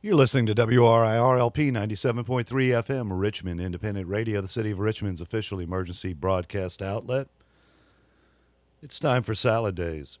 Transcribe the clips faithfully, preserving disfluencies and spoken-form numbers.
You're listening to W R I R L P ninety-seven point three F M, Richmond Independent Radio, the City of Richmond's official emergency broadcast outlet. It's time for Salad Days.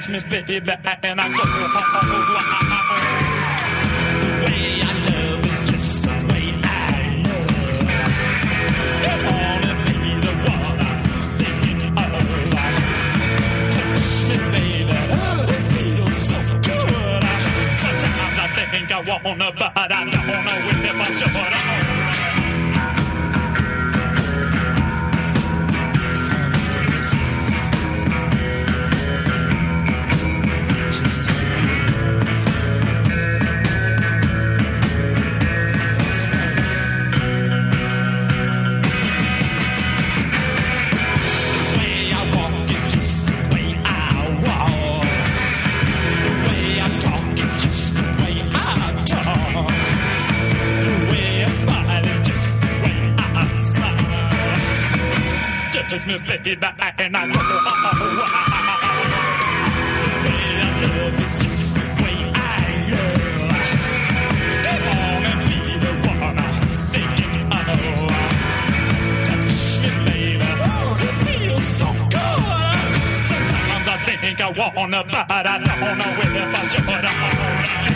touch me, baby, and I go wild. The way I love is just the way I love. Come on and be the one I think of. Touch me, baby, oh, it feels so good. Sometimes I think I wanna, but I don't know if I should. Touch me, baby, and I know the way I love is just the way I love. Come on and be the one I'm thinking of. Touch me, baby, oh, it feels so good. Sometimes I think I wanna, but I don't know if I should.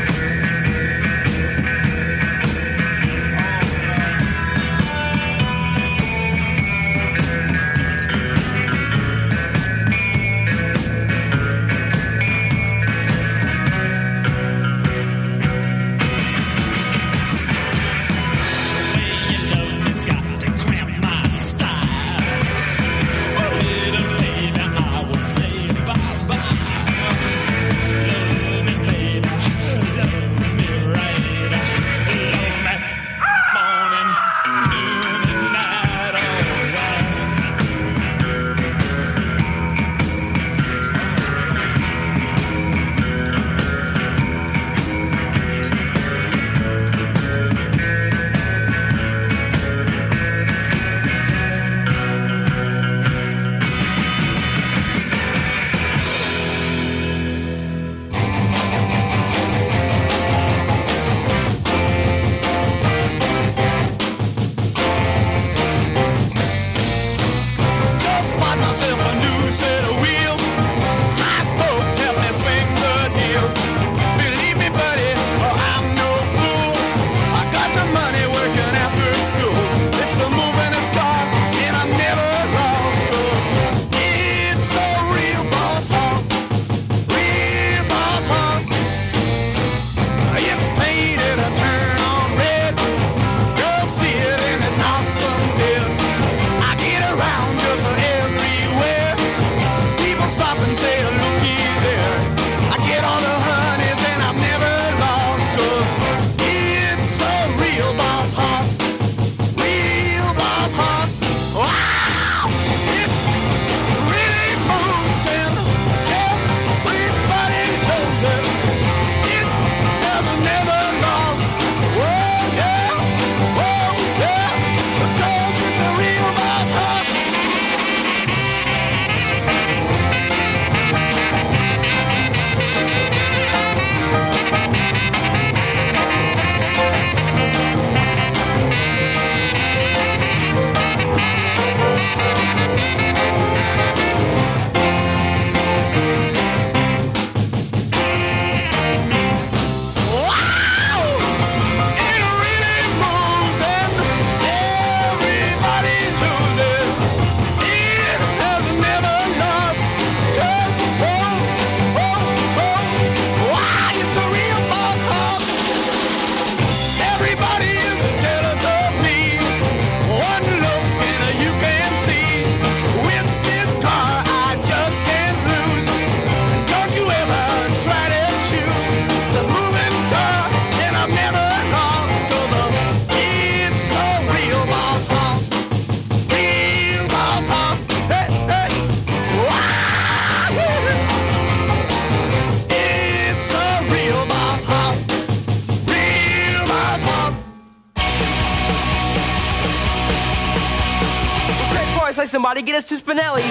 Like somebody get us to Spinelli's.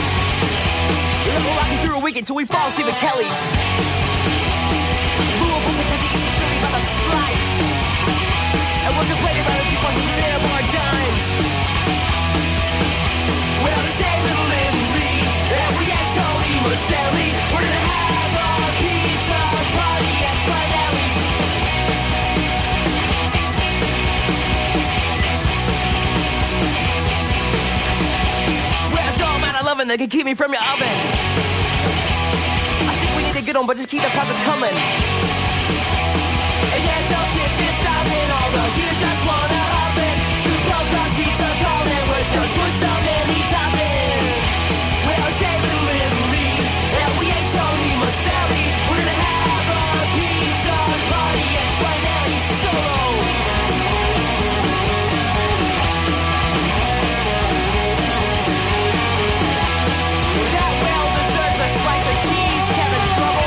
We're gonna rock through a weekend till we fall asleep at Kelly's. Louisville, Kentucky, is screaming by the slice. And we're complaining about the jukebox with their more dimes. Without a say little Lynn Lee, and we got Tony Marcelli. We're that can keep me from your oven. I think we need a good one, but just keep the puzzle coming. And yeah, so shit, shit, stopping all the gears just wanna hop in. Two broke up pizza calling with your choice of many toppings. Well, shaving literally, and we ain't Tony Maselli. We're gonna have a pizza party, explain Ellie Solo. That well deserves a slice of cheese, Kevin Trouble.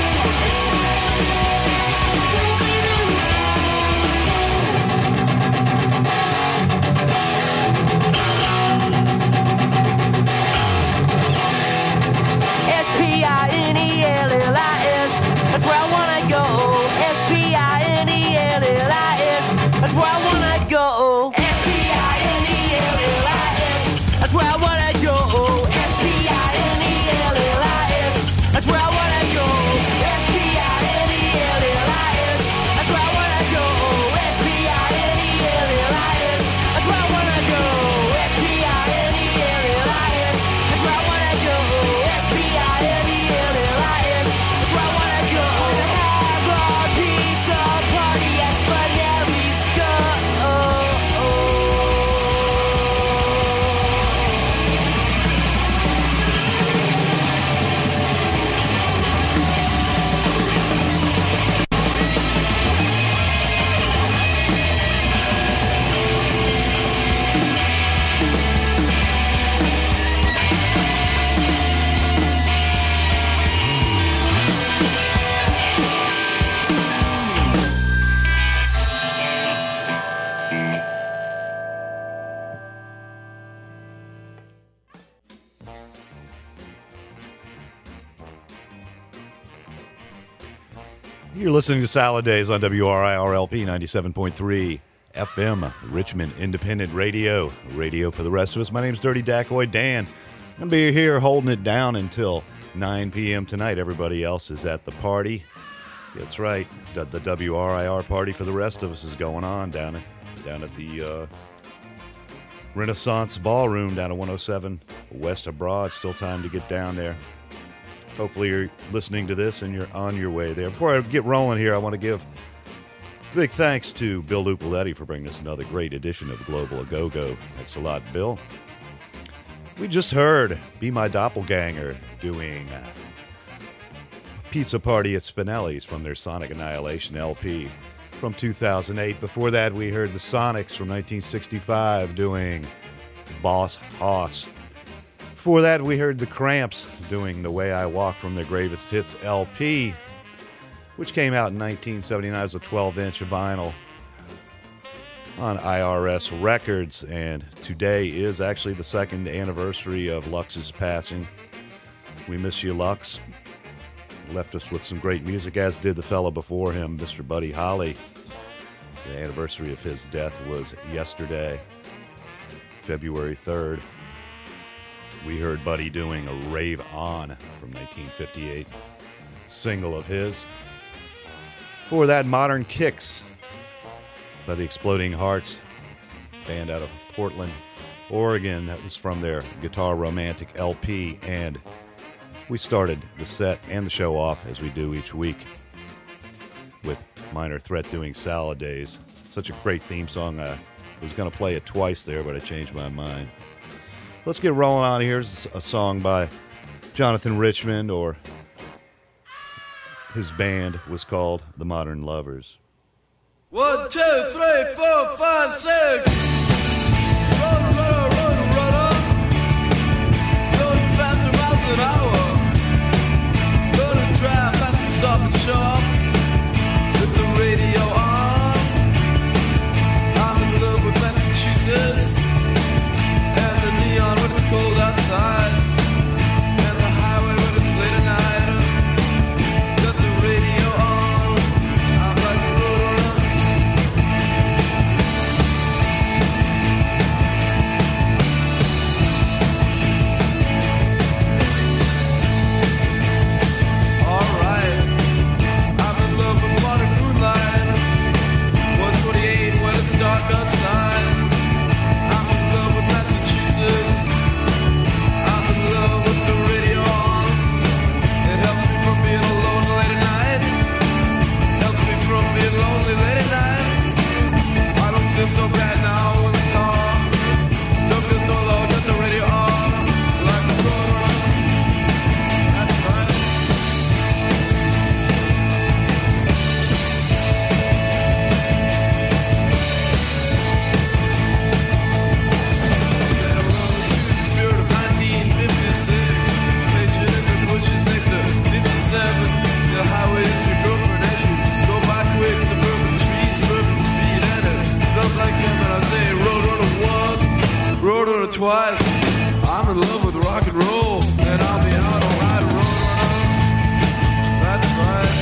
S P I N E L L I S, that's where I wanna go. S P I N E L L I S, that's where I wanna go. S P I N E L L I S, that's where I wanna go. S P I N E L L I S, that's where I wanna go. S P I N E L L I S, that's where I wanna go. S P I N E L L I S, that's where I wanna go. S P I N E L L I S, that's where I wanna go. S P I N E L L I S, that's where I wanna go. Have a pizza party at Spaghetti's Go. You're listening to Salad Days on W R I R L P ninety-seven point three F M, Richmond Independent Radio. Radio for the rest of us. My name's Dirty Dacoy Dan. I'm going to be here holding it down until nine p.m. tonight. Everybody else is at the party. That's right. The, the W R I R party for the rest of us is going on down at, down at the uh, Renaissance Ballroom down at one oh seven West of Broad. Still time to get down there. Hopefully you're listening to this and you're on your way there. Before I get rolling here, I want to give big thanks to Bill Lupoletti for bringing us another great edition of Global A Go-Go. Thanks a lot, Bill. We just heard Be My Doppelganger doing Pizza Party at Spinelli's from their Sonic Annihilation L P from two thousand eight. Before that, we heard the Sonics from nineteen sixty-five doing Boss Hoss. Before that, we heard the Cramps doing The Way I Walk from their Greatest Hits L P, which came out in nineteen seventy-nine as a twelve-inch vinyl on I R S Records. And today is actually the second anniversary of Lux's passing. We miss you, Lux. Left us with some great music, as did the fella before him, Mister Buddy Holly. The anniversary of his death was yesterday, February third. We heard Buddy doing a Rave On from nineteen fifty-eight, single of his. For that, Modern Kicks by the Exploding Hearts, band out of Portland, Oregon. That was from their Guitar Romantic L P. And we started the set and the show off, as we do each week, with Minor Threat doing Salad Days. Such a great theme song. I was going to play it twice there, but I changed my mind. Let's get rolling on. Here's a song by Jonathan Richman, or his band was called The Modern Lovers. One, two, three, four, five, six. Run, run, run, run, going faster miles an hour. Gonna drive fast and stop and shop with the radio on. I'm in love with Massachusetts. And the neon when it's cold outside, and the highway when it's late at night. Got the radio on, I'm like a roller. feel so bad now in the car. Don't feel so low, get the radio on. Like a road. That's right. Said hello to the spirit of nineteen fifty-six. Pictured in the bushes next to fifty-seven. The highway is your girlfriend as you go by quick. Suburban trees, suburban speed, and it smells like him. And I say, road runner once, road runner twice. I'm in love with rock and roll, and I'll be out on ride road runner. That's right.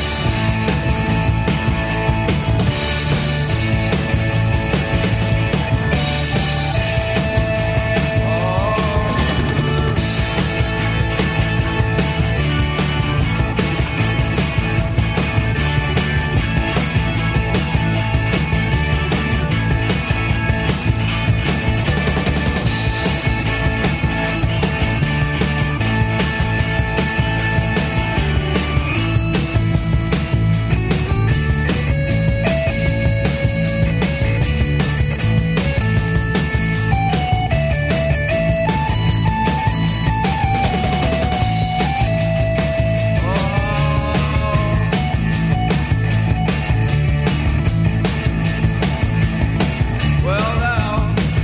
Well now,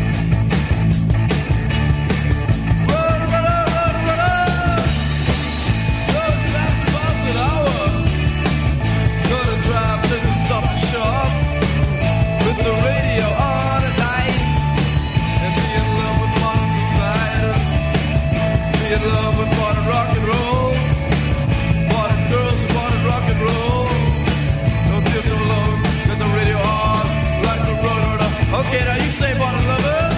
run, runner, run, runner, going fast miles an hour. Gonna drive to the stop and shop with the radio on at night, and be in love with modern life, be in love with modern rock and roll, modern girls and modern rock and roll. Don't feel so alone, get the radio on like the road runner. Okay, now you say modern lovers.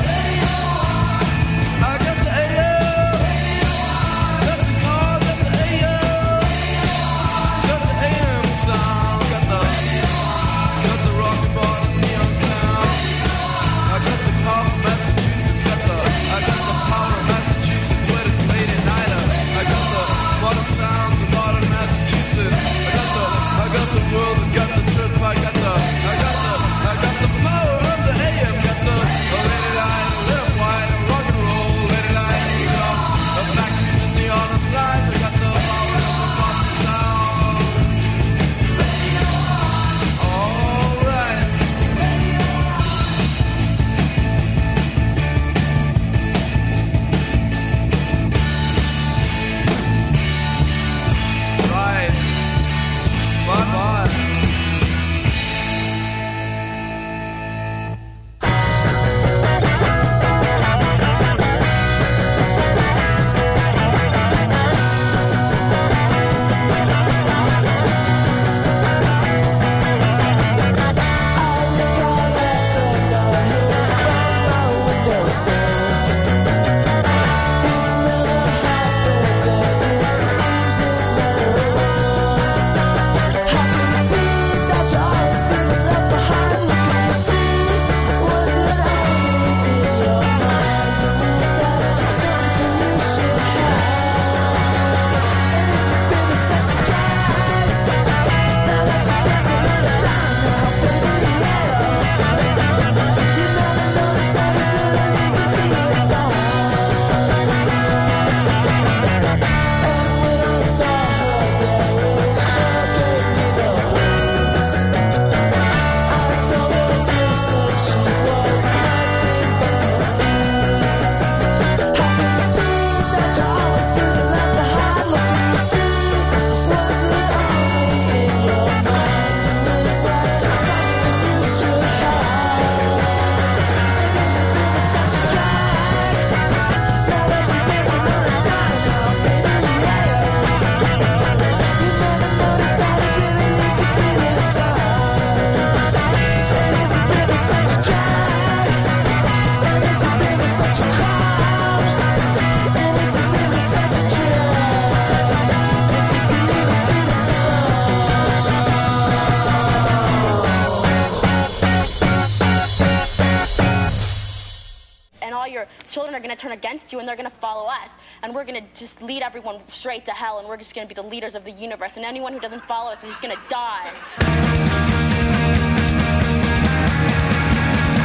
I got the A M, got the car, got the A M, got the A M sound, got the, got the rock and modern neon sound. I got the car from Massachusetts, got the, I got the power of Massachusetts when it's late at night. I got the modern sounds of modern Massachusetts. I got the, I got the world and got the trip. I got the, I got the, I got the power of the A M. Got the, oh, let it lie, let it white, rock and roll, let it lie, you know. The factories in the other side. I got the power of the modern sound. All right. Right. Bye bye. children are going to turn against you and they're going to follow us. And we're going to just lead everyone straight to hell, and we're just going to be the leaders of the universe. And anyone who doesn't follow us is just going to die.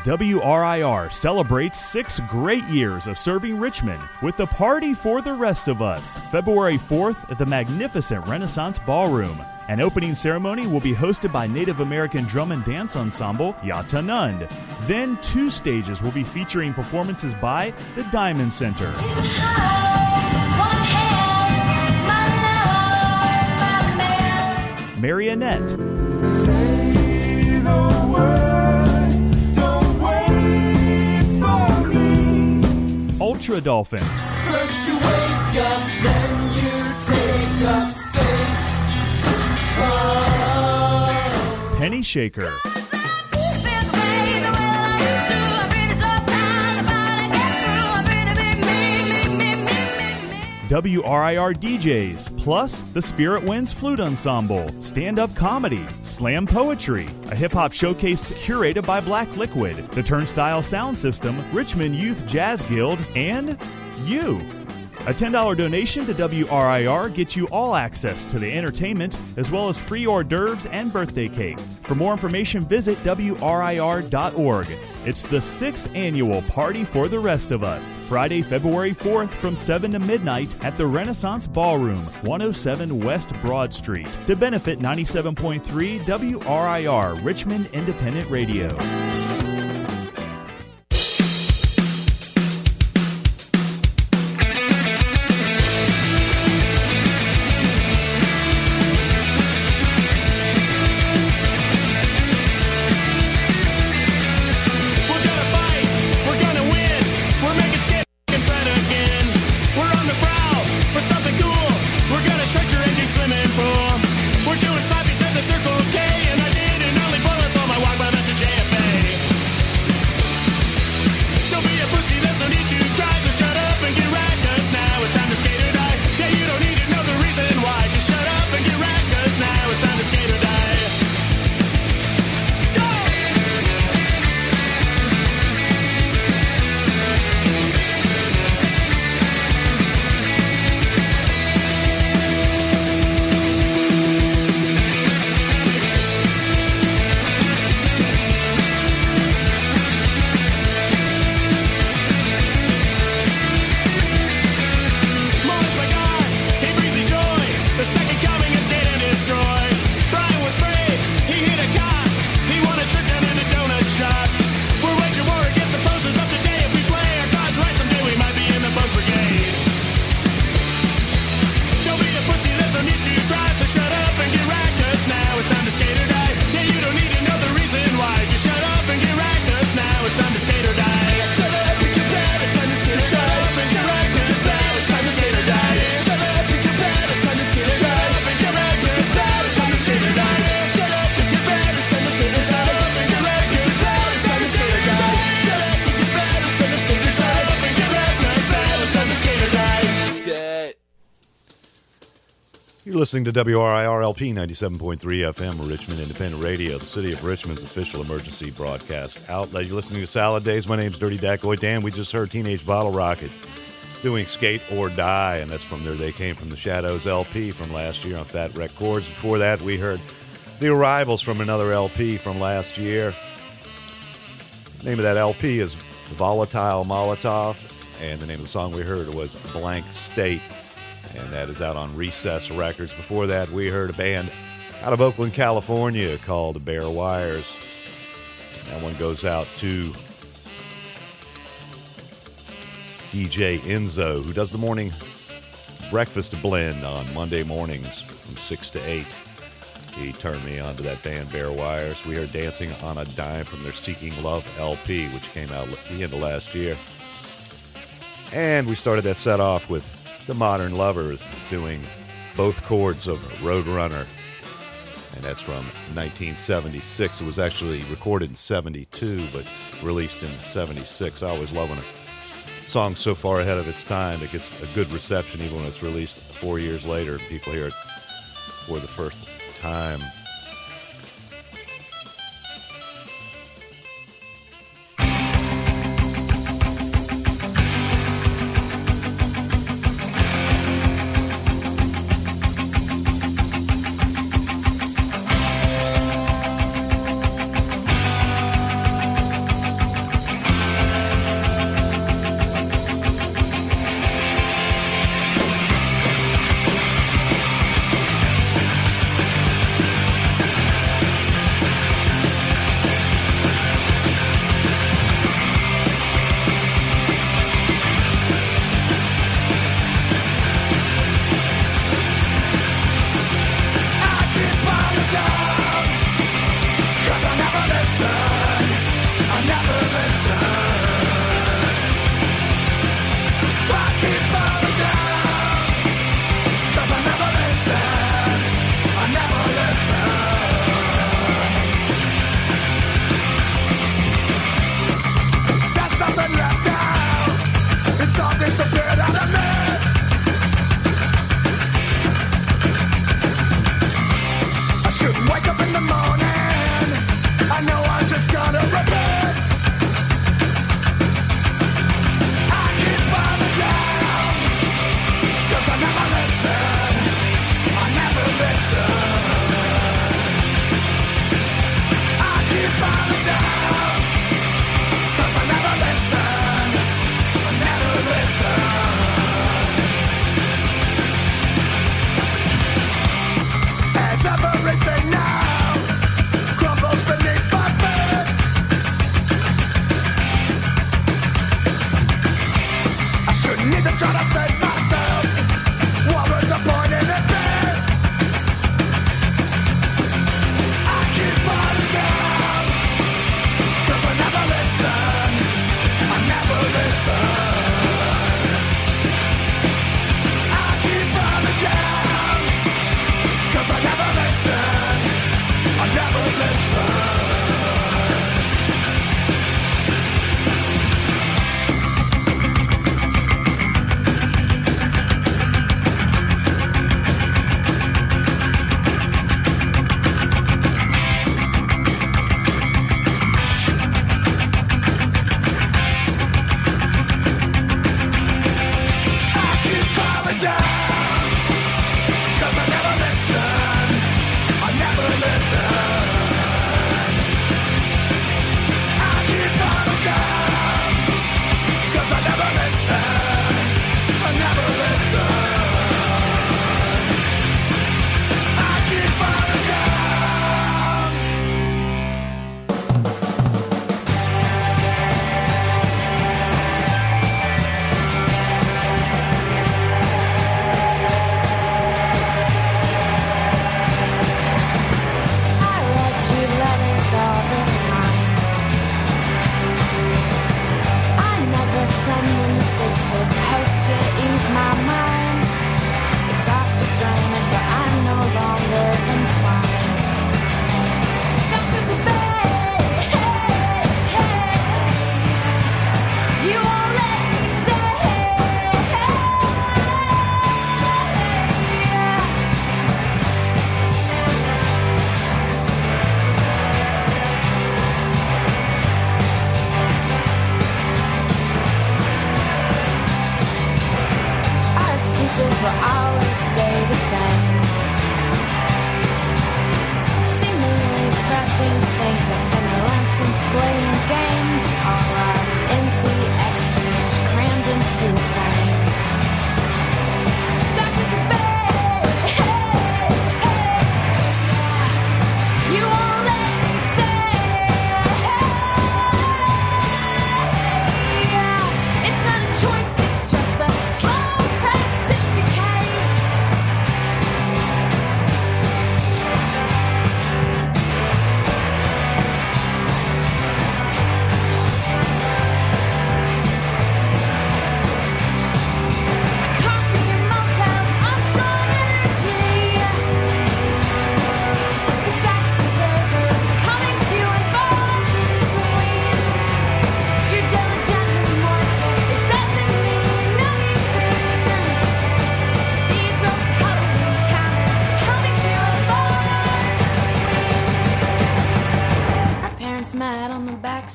W R I R celebrates six great years of serving Richmond with the Party for the Rest of Us, February fourth at the magnificent Renaissance Ballroom. An opening ceremony will be hosted by Native American drum and dance ensemble Yatanund. Then two stages will be featuring performances by the Diamond Center. Marionette. Say the word, don't wait for me. Ultra Dolphins. First you wake up, then you take up space. Oh. Penny Shaker. W R I R D Js, plus the Spirit Winds Flute Ensemble, stand-up comedy, slam poetry, a hip-hop showcase curated by Black Liquid, the Turnstile Sound System, Richmond Youth Jazz Guild, and you. A ten dollars donation to W R I R gets you all access to the entertainment, as well as free hors d'oeuvres and birthday cake. For more information, visit W R I R dot org. It's the sixth annual Party for the Rest of Us, Friday, February fourth from seven to midnight at the Renaissance Ballroom, one oh seven West Broad Street, to benefit ninety-seven point three W R I R, Richmond Independent Radio. You're listening to W R I R L P ninety-seven point three F M, Richmond Independent Radio, the City of Richmond's official emergency broadcast outlet. You're listening to Salad Days. My name's Dirty Dacoy Dan. We just heard Teenage Bottle Rocket doing Skate or Die, and that's from their They Came From the Shadows L P from last year on Fat Wreck Chords. Before that, we heard The Arrivals from another L P from last year. The name of that L P is Volatile Molotov, and the name of the song we heard was Blank State, and that is out on Recess Records. Before that, we heard a band out of Oakland, California called Bare Wires. That one goes out to D J Enzo, who does the morning breakfast blend on Monday mornings from six to eight. He turned me on to that band, Bare Wires. We heard Dancing on a Dime from their Seeking Love L P, which came out at the end of last year. And we started that set off with The Modern Lovers doing both chords of Roadrunner, and that's from nineteen seventy-six. It was actually recorded in seventy-two, but released in seventy-six. I always love when a song so far ahead of its time that gets a good reception, even when it's released four years later. People hear it for the first time.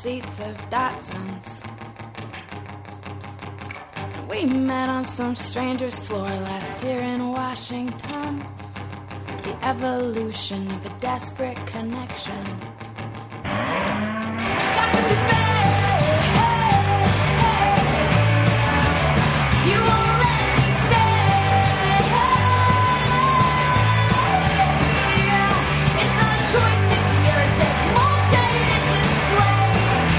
seats of Datsuns. We met on some stranger's floor last year in Washington. The evolution of a desperate connection. Got to be back. You won't let me stay. It's not a choice, it's your dismounted display.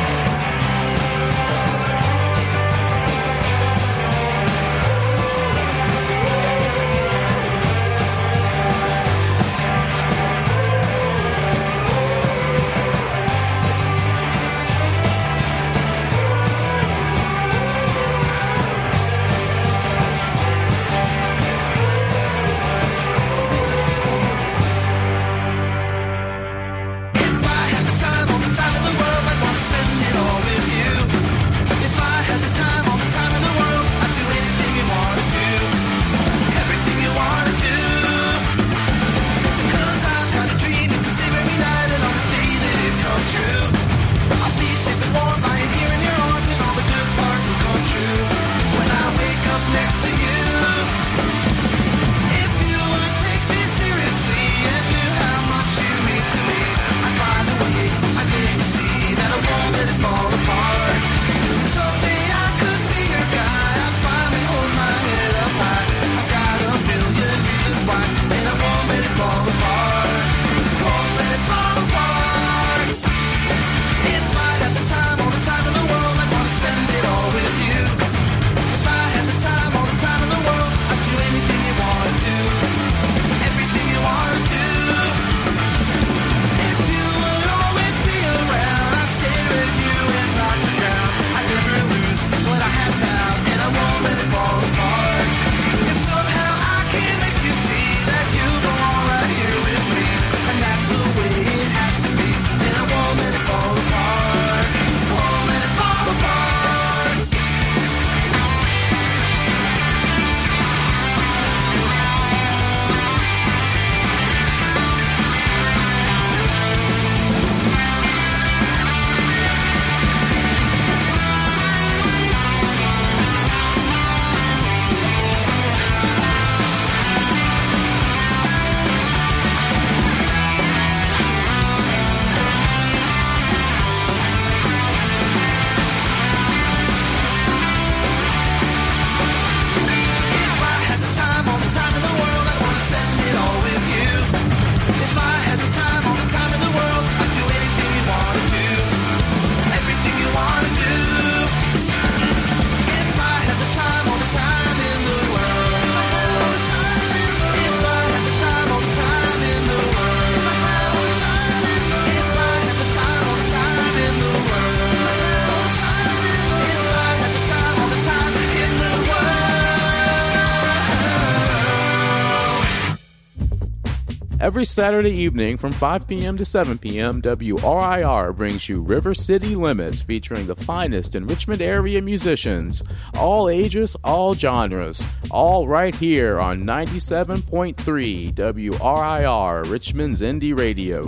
Every Saturday evening from five p.m. to seven p.m., W R I R brings you River City Limits, featuring the finest in Richmond area musicians. All ages, all genres. All right here on ninety-seven point three W R I R, Richmond's Indie Radio.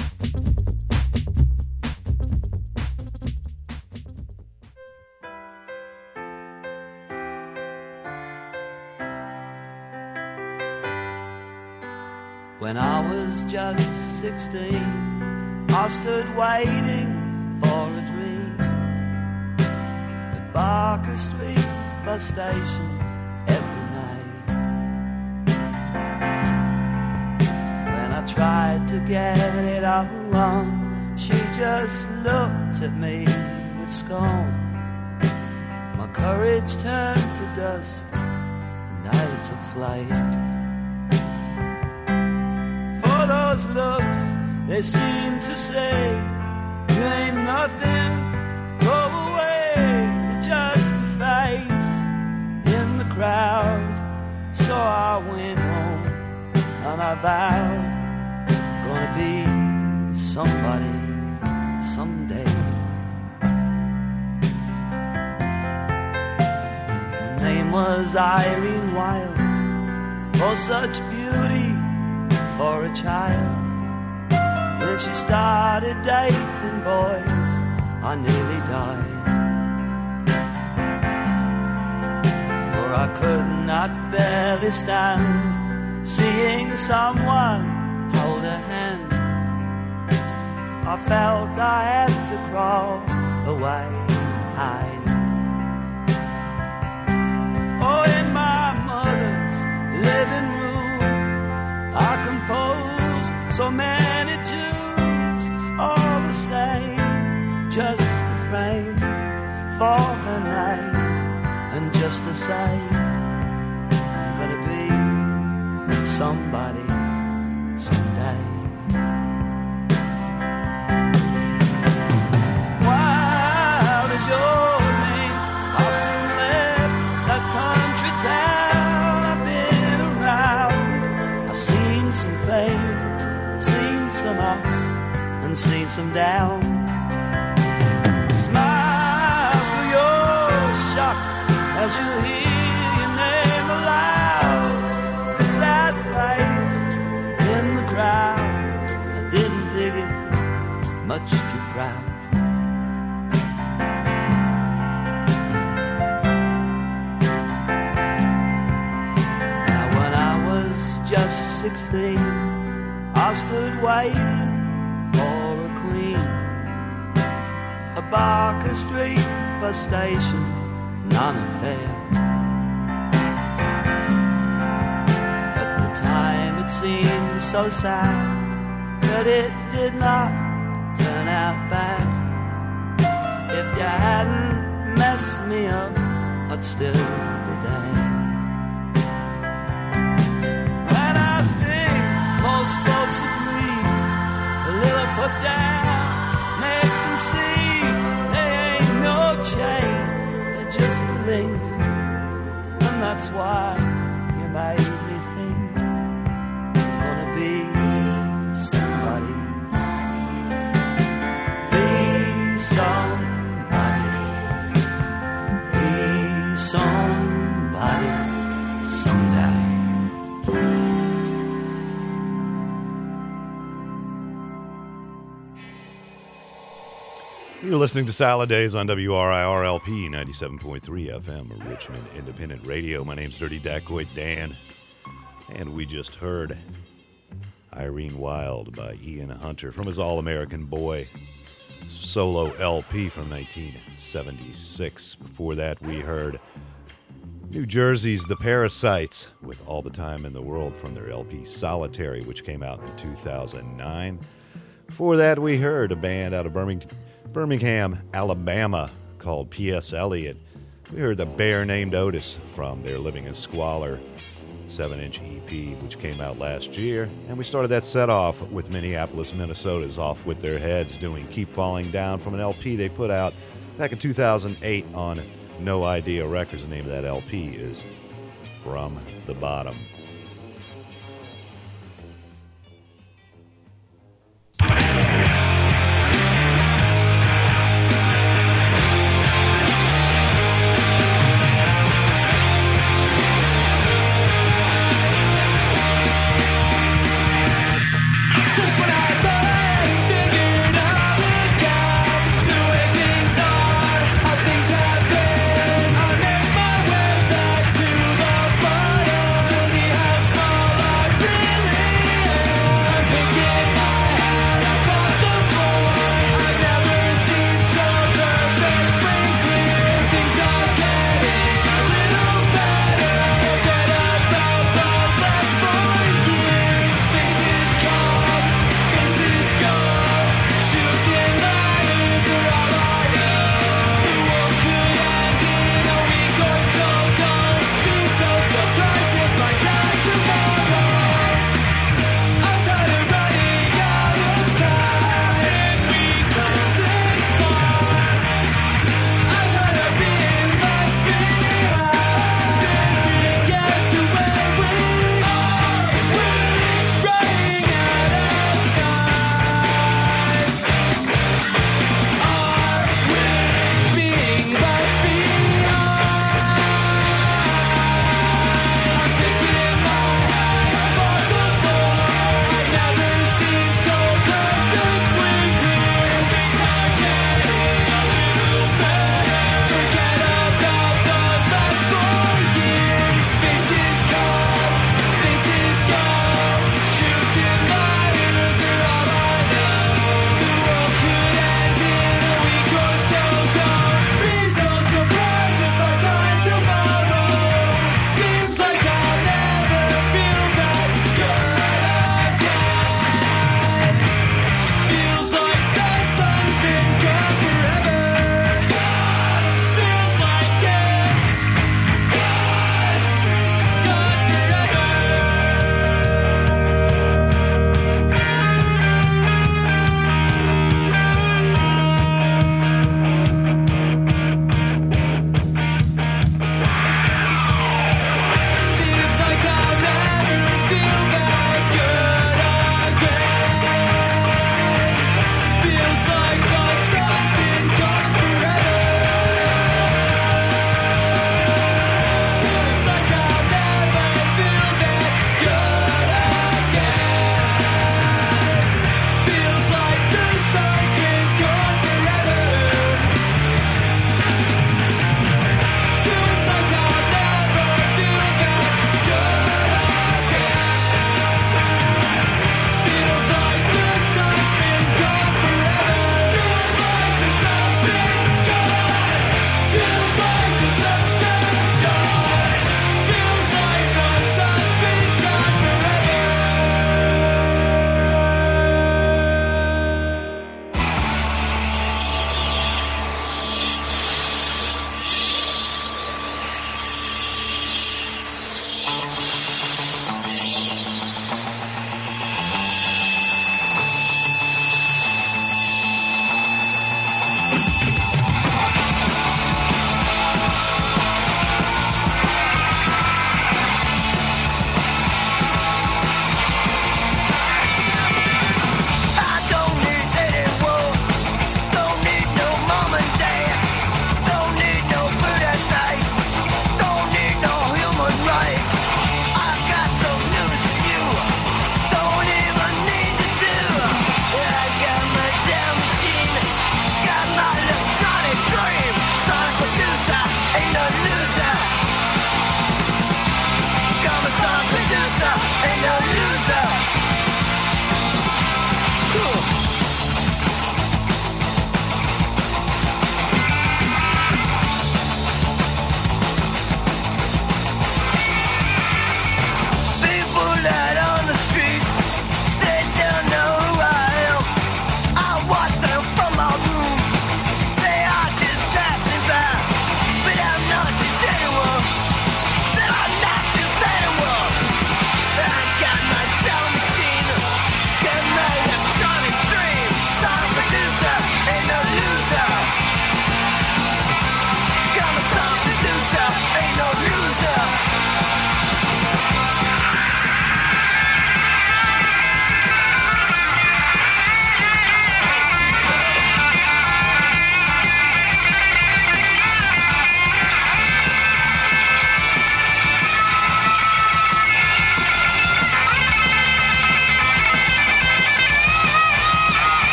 When I was just sixteen, I stood waiting for a dream at Barker Street bus station every night. When I tried to get it all on, she just looked at me with scorn. My courage turned to dust and I took flight. Those looks, they seem to say, you ain't nothing, go away. You're just a face in the crowd. So I went home and I vowed, gonna be somebody someday. Her name was Irene Wilde, oh such beauty for a child. When she started dating boys, I I nearly died. For I could not barely stand seeing someone hold a hand. I felt I had to crawl away, hide. Oh, in my mother's living room I composed so many tunes, all the same, just a frame for her name, and just to say I'm gonna be somebody someday. Wild as your name, I soon left that country town. I've been around, I've seen some fame, seen some ups, and seen some downs. Smile through your shock as you hear your name aloud. It's that face in the crowd. I didn't dig it, much too proud. Now when I was just sixteen, I stood waiting for a queen. A Barker Street bus station, non-affair. At the time it seemed so sad, but it did not turn out bad. If you hadn't messed me up, I'd still be there. And I think most folks agree, a little put down makes them see they ain't no change, they're just a link. And that's why you made me think I'm gonna be somebody. Be somebody. Be somebody someday. You're listening to Salad Days on W R I R L P ninety-seven point three F M, Richmond Independent Radio. My name's Dirty Dacoit Dan, and we just heard Irene Wild by Ian Hunter from his All-American Boy solo L P from nineteen seventy-six. Before that, we heard New Jersey's The Parasites with All the Time in the World from their L P Solitary, which came out in two thousand nine. Before that, we heard a band out of Birmingham, Birmingham, Alabama called P S. Eliot. We heard The Bear Named Otis from their Living in Squalor seven-inch E P, which came out last year. And we started that set off with Minneapolis, Minnesota's Off With Their Heads doing Keep Falling Down from an L P they put out back in two thousand eight on No Idea Records. The name of that L P is From the Bottom. See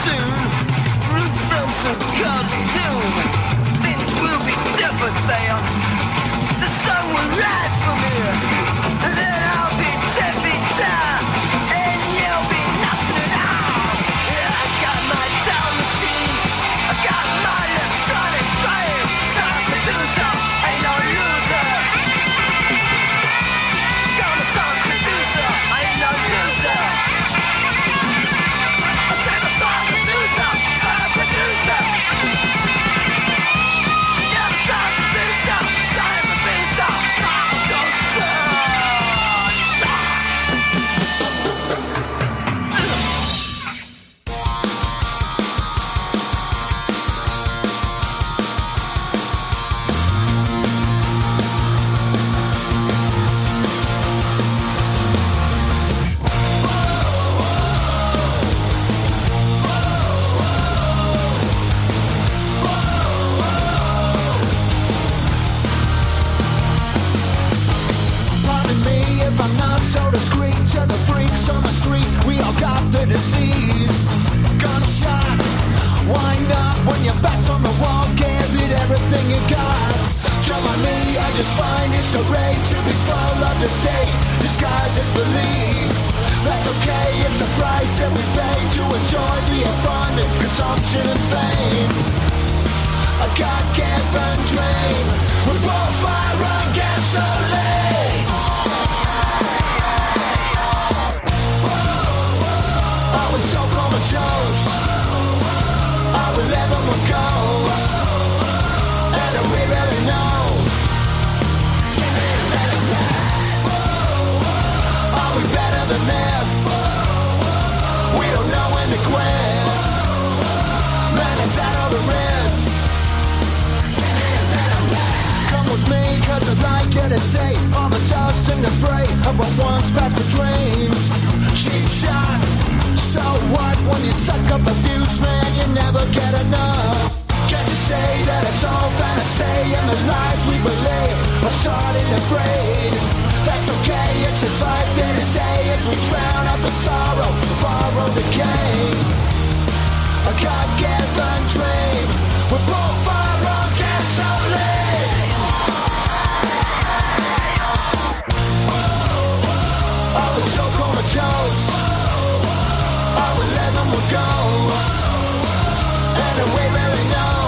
soon. Root from some cartoon. Things will be different there. The sun will rise from here. And then I'll be ten feet tall. And you'll be nothing at all. Yeah, I got my time machine. I got my electronic brain. Time producer, ain't no loser. Got my time producer, I ain't no loser. I said my time producer, time producer. Yeah, my time producer, time producer. Time goes down. Pardon me if I'm not so discreet. To the freaks on the street, we all got the disease. Gunshot, wind up when your back's on the wall. Give it everything you got. Don't mind me, I just find it so great to be full of deceit. Disguise as belief. That's okay, it's a price that we pay to enjoy the abundant consumption of fame. A God-given dream with both fire and gasoline. I was so comatose. I was living with ghosts. And we really know. Are we better than this? We don't know when to quit. Man, is that all there is? Come with me, cause I'd like you to see all the dust and debris of what once passed for dreams. Cheap shot. So what when you suck up abuse, man, you never get enough. Can't you say that it's all fantasy and the lies we believe are starting to breed? That's okay, it's just life day to day as we drown out the sorrow, borrow the game. A God-given dream with both fire and gasoline. I was so comatose. I was living with ghosts. And we really know.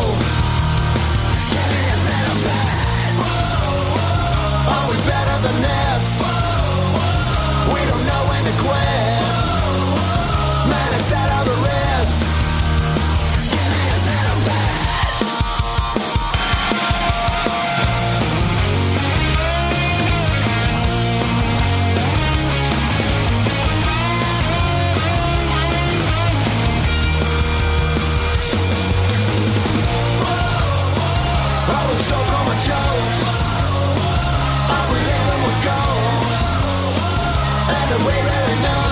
Are we better than this? We don't know when to quit. Man, is that all there is? I was so comatose. I was living with ghosts. And we really know.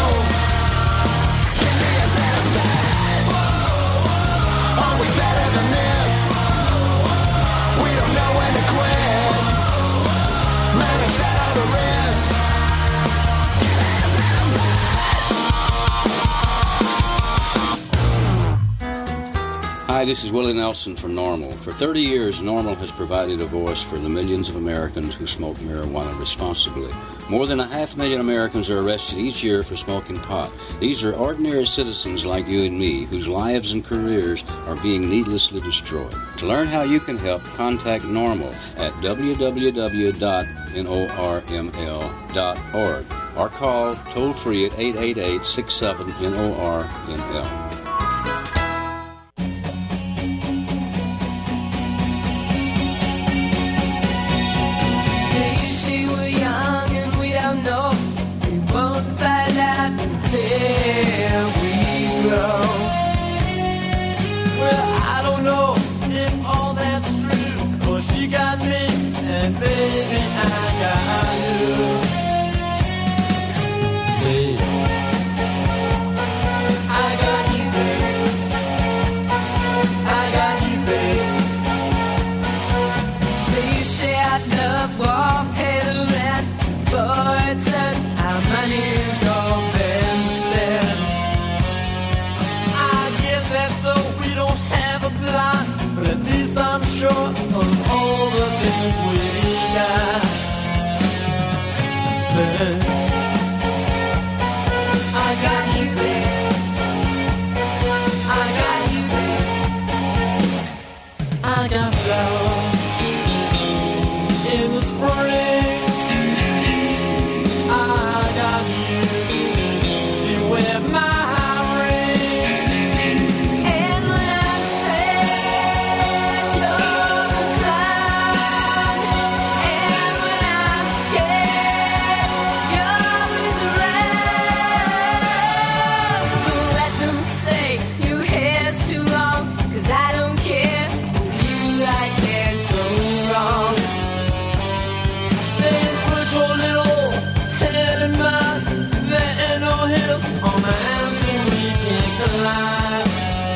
Are we better than this? We don't know when to quit. Man, is that all there is? Hi, this is Willie Nelson from Normal. For thirty years, Normal has provided a voice for the millions of Americans who smoke marijuana responsibly. More than a half million Americans are arrested each year for smoking pot. These are ordinary citizens like you and me, whose lives and careers are being needlessly destroyed. To learn how you can help, contact Normal at w w w dot normal dot org or call toll-free at eight eight eight, six seven, N O R N L. She got me, and baby, I got you. Baby, I got you, baby. I got you, baby. They say I love war, pay the rent for it's and our money's all been spent. I got you, babe. I got you, babe. I got flowers in the spring. I got you to wear my ring. And when I said you're a clown, and when I'm scared, you're always around. Don't let them say your hair's too long, 'cause I don't care. You, I can't go wrong. Then put your little head in mine. There ain't no hill on the mountain we can climb.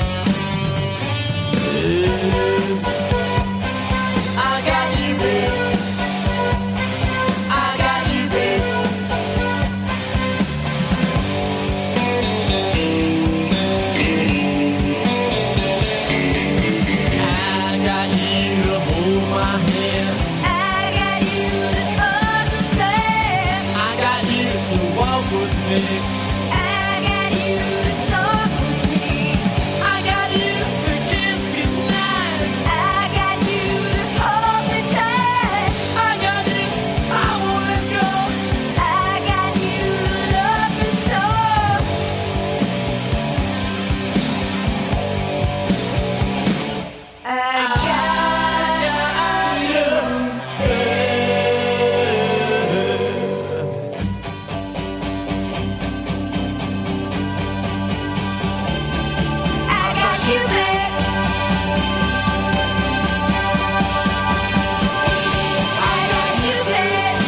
Babe, I got you, babe. I got you, babe. I got you to hold my hand. I got you to understand. I got you to walk with me. I got you to talk with me. I got you to kiss goodnight. I got you to hold me tight. I got you, I won't let go. I got you to love me so. I got you. I got you, babe. I got you, babe.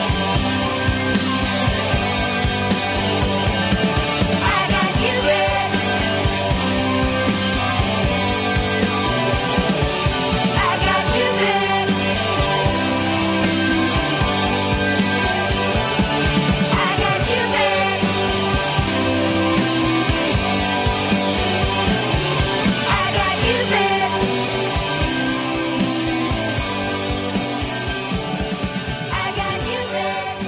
I got you, babe. I got you, babe. I got you, babe. I got you, babe. I got you, babe.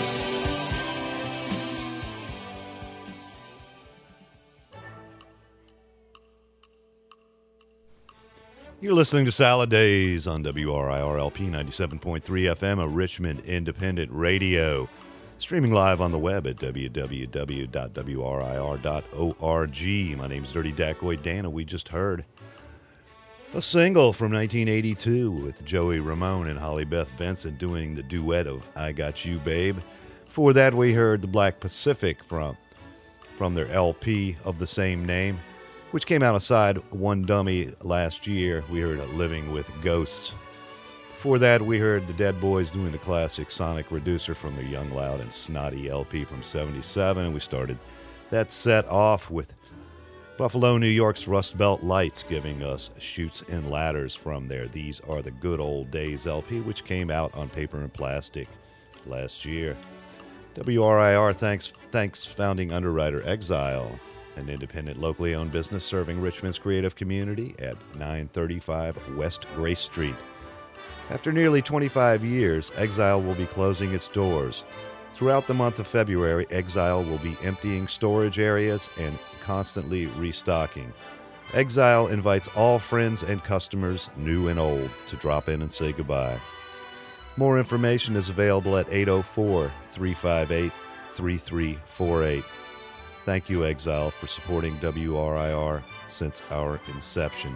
You're listening to Salad Days on W R I R L P ninety-seven point three F M, a Richmond independent radio. Streaming live on the web at w w w dot w r i r dot org. My name's Dirty Dacoy Dana. We just heard a single from nineteen eighty-two with Joey Ramone and Holly Beth Vincent doing the duet of I Got You, Babe. Before that, we heard the Black Pacific from, from their L P of the same name, which came out aside One Dummy last year. We heard Living with Ghosts. Before that, we heard the Dead Boys doing the classic Sonic Reducer from their Young, Loud, and Snotty L P from seventy-seven. And we started that set off with Buffalo, New York's Rust Belt Lights giving us Chutes and Ladders from their These Are the Good Old Days L P, which came out on paper and plastic last year. W R I R thanks, thanks founding underwriter Exile, an independent, locally owned business serving Richmond's creative community at nine thirty-five West Grace Street. After nearly twenty-five years, Exile will be closing its doors. Throughout the month of February, Exile will be emptying storage areas and constantly restocking. Exile invites all friends and customers, new and old, to drop in and say goodbye. More information is available at eight oh four, three five eight, three three four eight. Thank you, Exile, for supporting W R I R since our inception.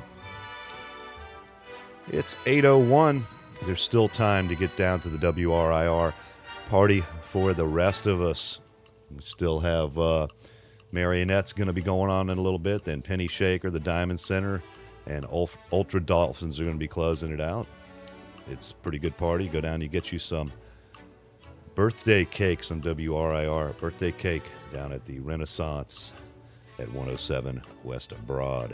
It's eight oh one. There's still time to get down to the W R I R party for the rest of us. We still have uh, Marionette's going to be going on in a little bit, then Penny Shaker, the Diamond Center, and Ultra Dolphins are going to be closing it out. It's a pretty good party. Go down, you get you some birthday cakes on W R I R. Birthday cake down at the Renaissance at one oh seven West Broad.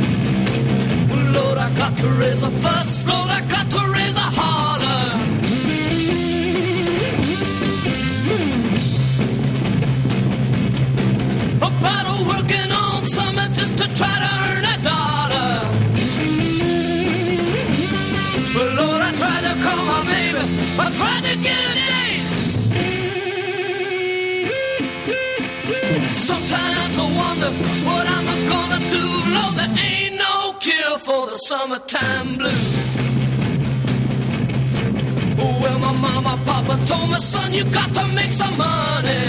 Lord, I got to raise a fuss. Lord, I got to raise a holler. Sometimes I wonder what I'm gonna do. Lord, there ain't no cure for the summertime blues. Well, my mama, papa told me, son, you got to make some money.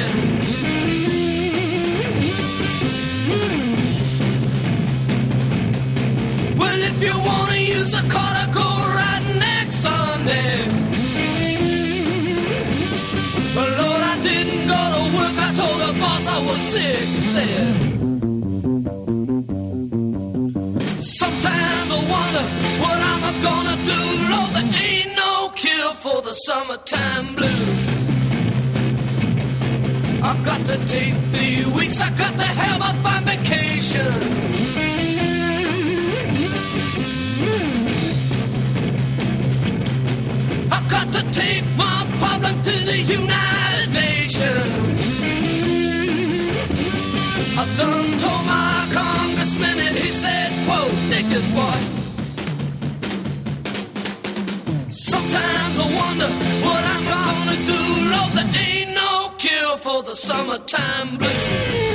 Well, if you wanna use a car to go right next Sunday. But Lord, I didn't go to work. I told the boss I was sick. He said, sometimes I wonder what I'm gonna do. Lord, there ain't no cure for the summertime blues. I've got to take the weeks. I got to have a fine vacation. I've got to take my problem to the United Nations. I done told my congressman and he said, quote, dig this boy. Sometimes I wonder what I'm gonna do. Lord, there ain't no cure for the summertime blues.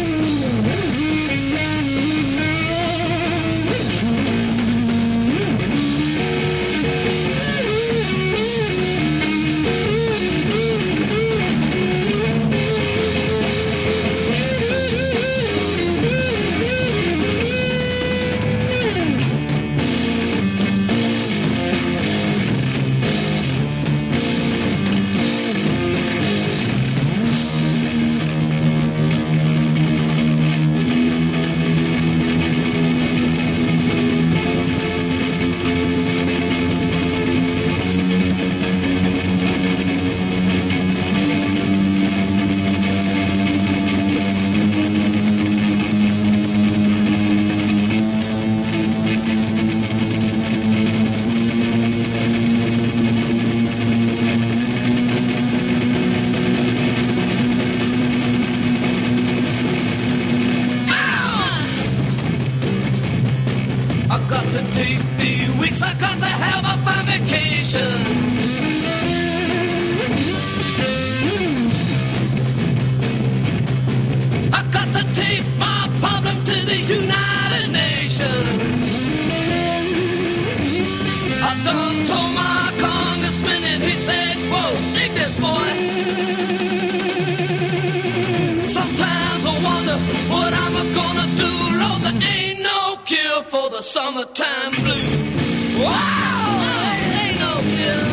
Summertime blues. Wow, ain't no cure.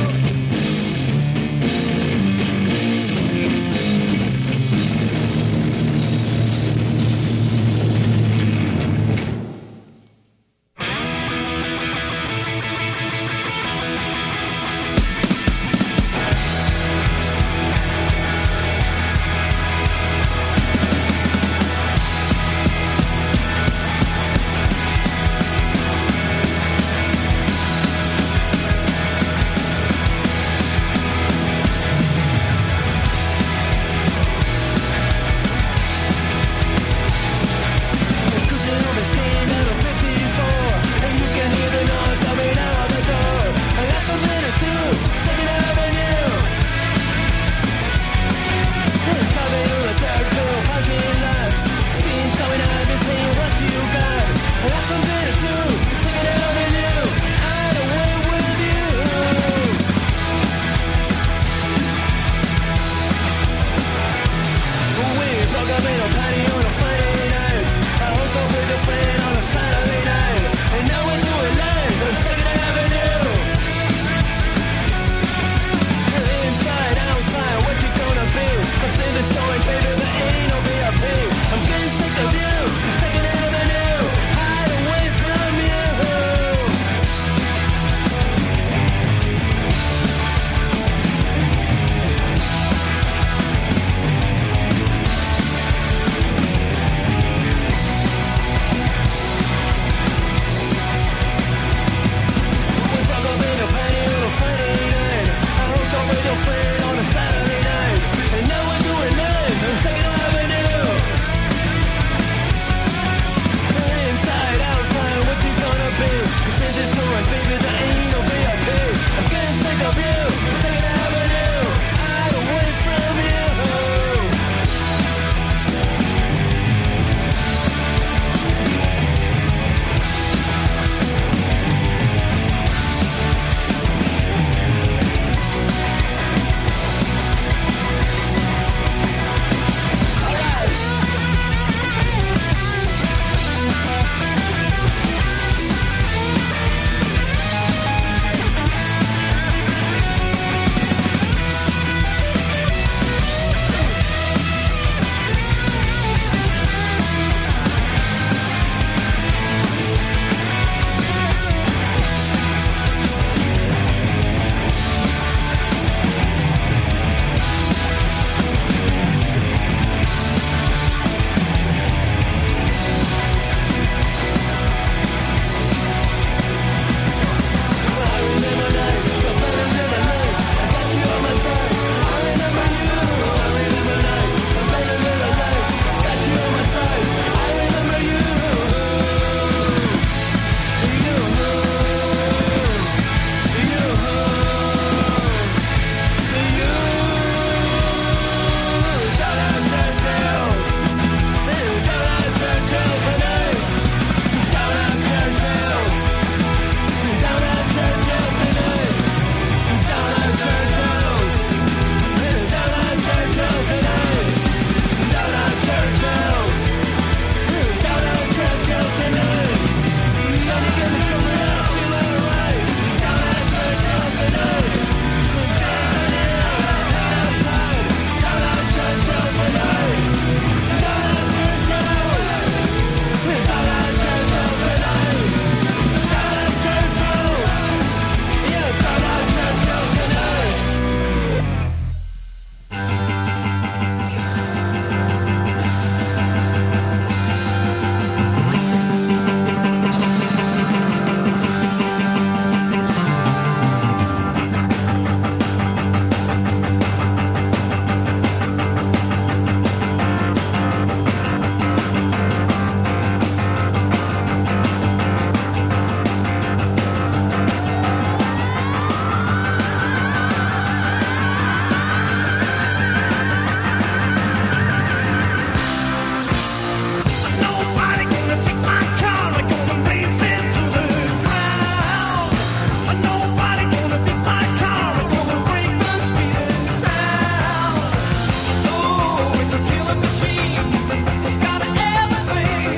machine. It's got everything.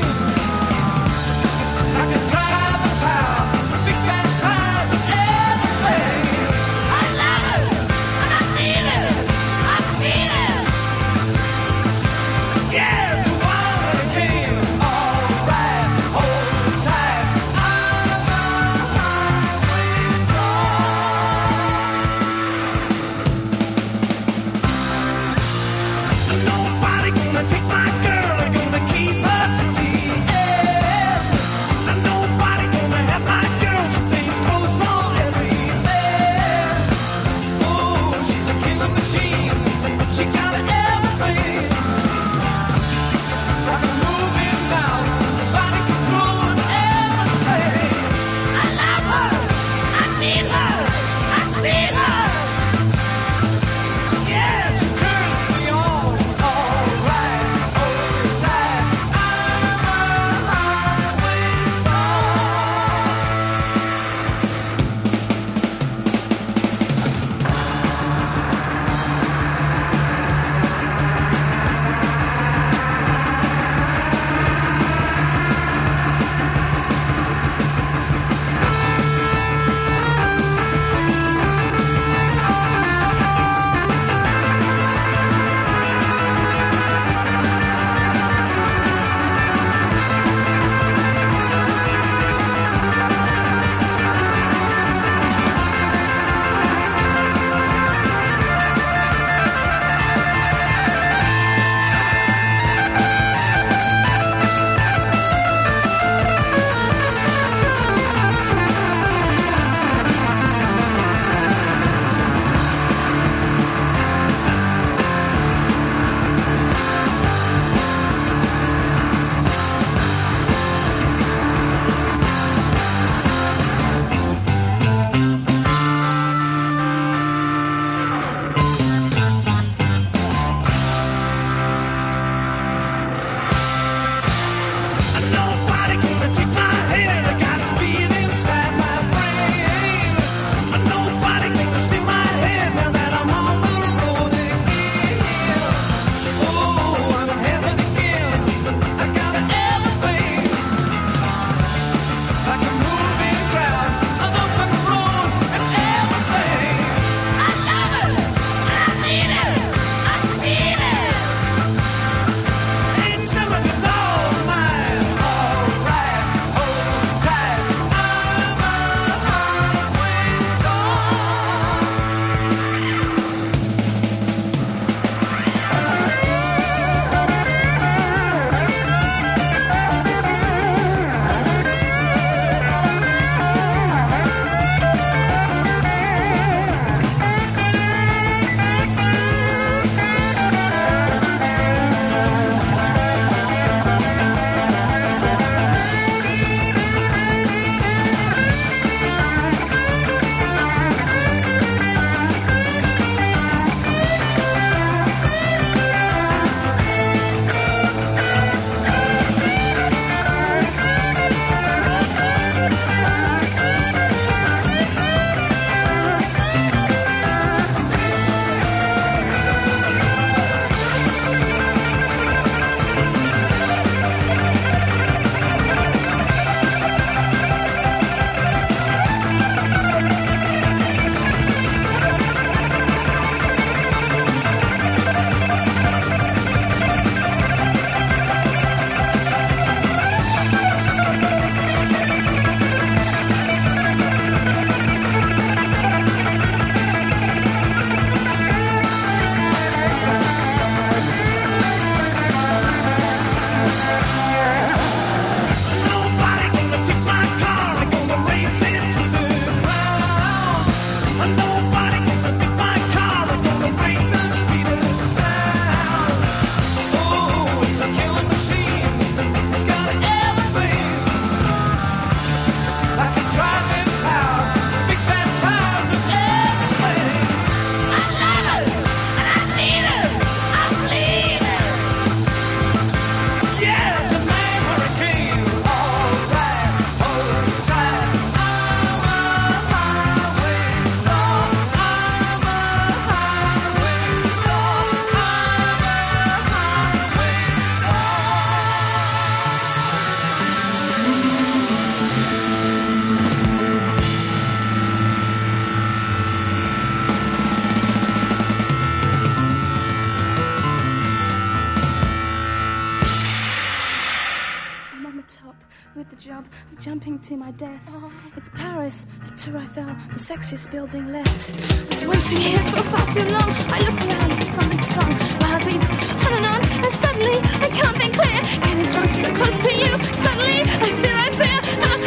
I can drive a car, big fat tires and everything. I love it, and I need it, I need it. Yeah, it's a wild game, alright, hold tight. I'm a highway star. Nobody gonna take my girl, I'm gonna keep her to the end. And nobody gonna have my girl, she stays close on everywhere. Oh, she's a killer machine, she got everything. Like a moving mouth, body control and everything. I love her, I need her, I see her. Yeah, she turns me on, alright. with the job of jumping to my death. It's Paris, Tour Eiffel, the sexiest building left. But waiting here for far too long, I look around for something strong. My heart beats on and on, and suddenly I can't think clear. Getting closer, close to you, suddenly I fear, I fear.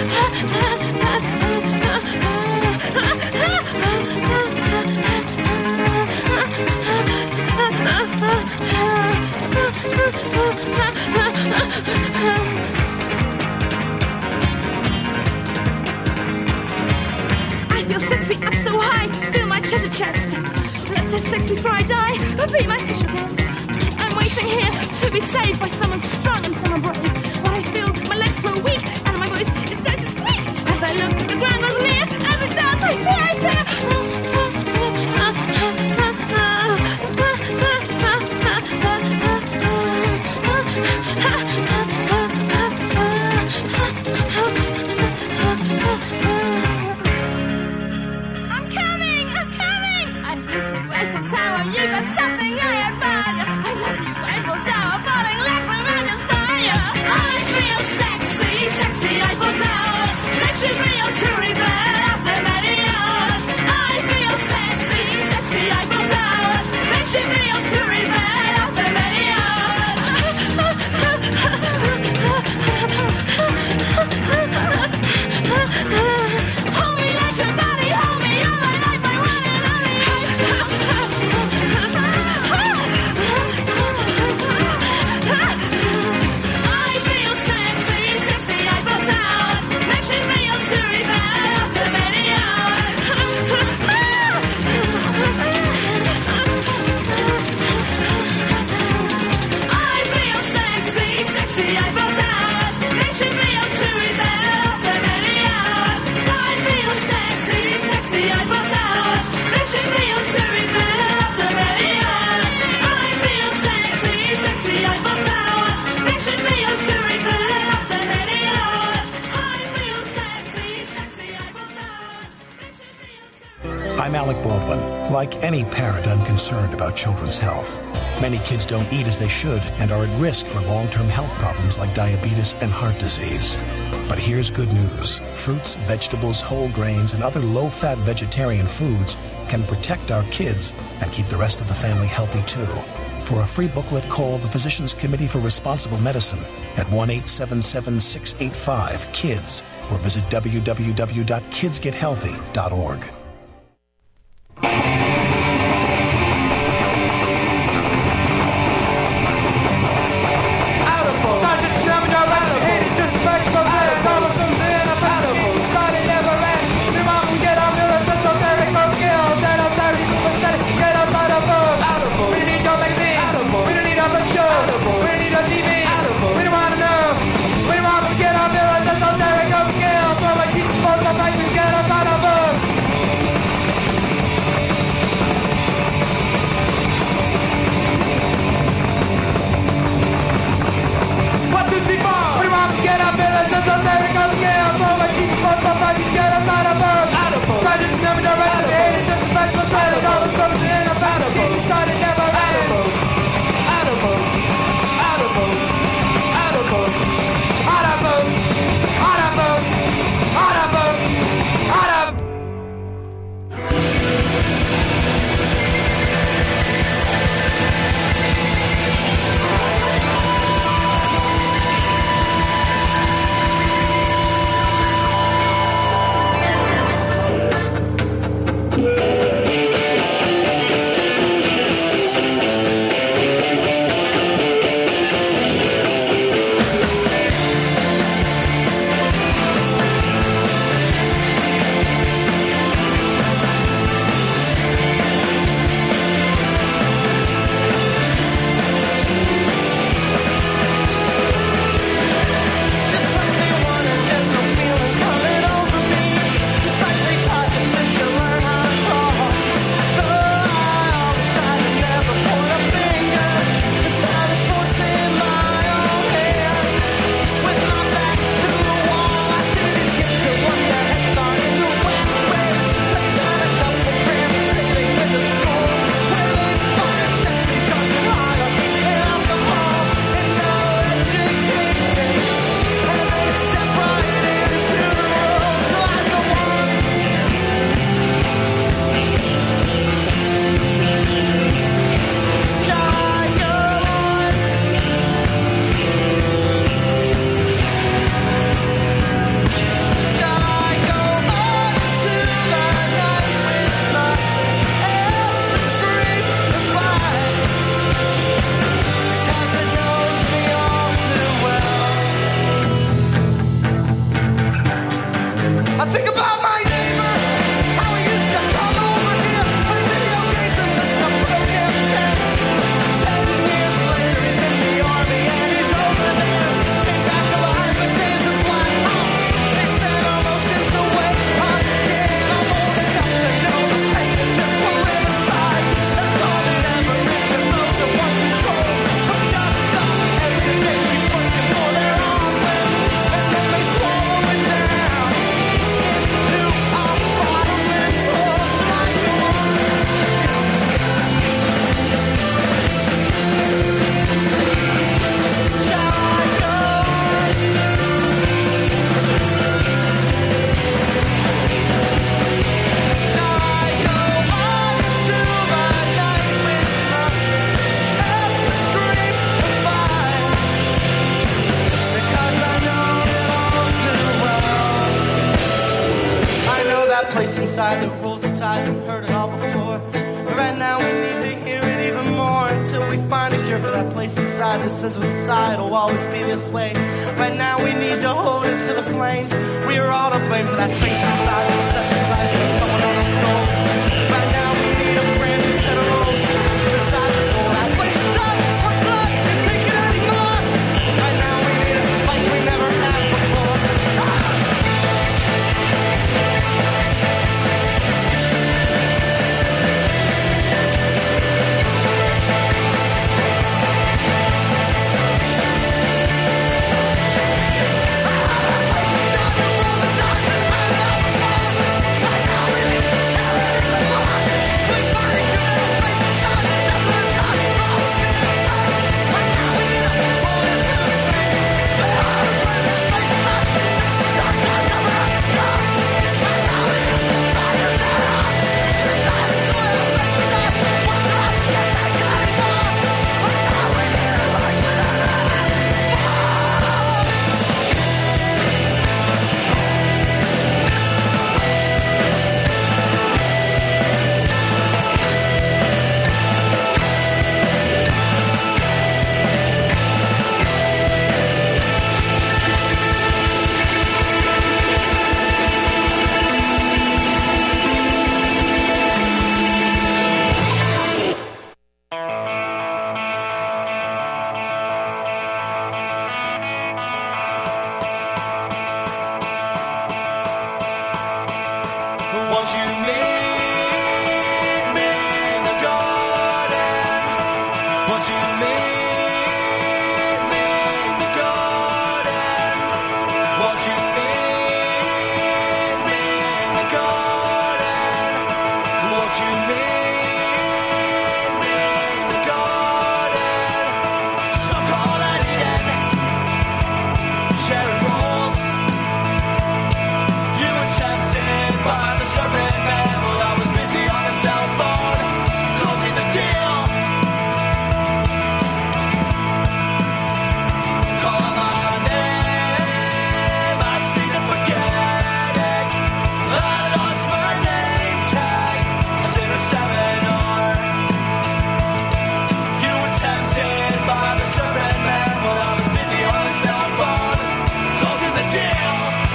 I feel sexy up so high, feel my treasure chest. Let's have sex before I die, be my special guest. I'm waiting here to be saved by someone strong and someone brave. But I feel my legs grow weak and my voice it starts to squeak. As I look, the ground was near, as it does, I fear, I fear. I'm coming, I'm coming. I love you, Eiffel Tower. You got something I admire. I love you, Eiffel Tower. Falling left from just fire. I feel sexy, sexy Eiffel Tower. Makes you feel to rebel after many hours. I feel sexy, sexy Eiffel Tower. Makes you feel to rebel after many hours. Hold me, let your body hold me. You're my life, my one and only. I feel sexy, sexy Eiffel Tower. Makes you feel to rebel after many hours. I feel sexy, sexy Eiffel Tower. Makes you feel to rebel after many hours. I feel sexy, sexy Eiffel Tower. Makes you feel to rebel after many hours. I feel sexy, sexy Eiffel Tower. Makes you feel to rebel after many hours. I feel sexy, sexy Eiffel Tower. Makes you feel to I'm Alec Baldwin. Like any parent, I'm concerned about children's health. Many kids don't eat as they should and are at risk for long-term health problems like diabetes and heart disease. But here's good news. Fruits, vegetables, whole grains, and other low-fat vegetarian foods can protect our kids and keep the rest of the family healthy too. For a free booklet, call the Physicians Committee for Responsible Medicine at one eight seven seven, six eight five, KIDS or visit w w w dot kids get healthy dot org. place inside that rolls its eyes and heard it all before. But right now we need to hear it even more until we find a cure for that place inside that says inside will always be this way. Right now we need to hold it to the flames. We are all to blame for that space inside that sets inside to someone else's goals. Right now we need a brand new set of rules inside the soul. That place inside, what's up? Can't take it anymore. Right now we need it like we never have before. Won't you meet me in the garden? Won't you meet me in the garden? Won't you meet me in the garden? Won't you meet me in the garden? So-called Eden, Sharon Rolls. You were tempted by the serpent man while I was busy on the cell phone, closing the deal. Call out my name, I've seen to forget it. I lost my name tag, Sinner Seminar. You were tempted by the serpent man while I was busy on the cell phone, closing the deal.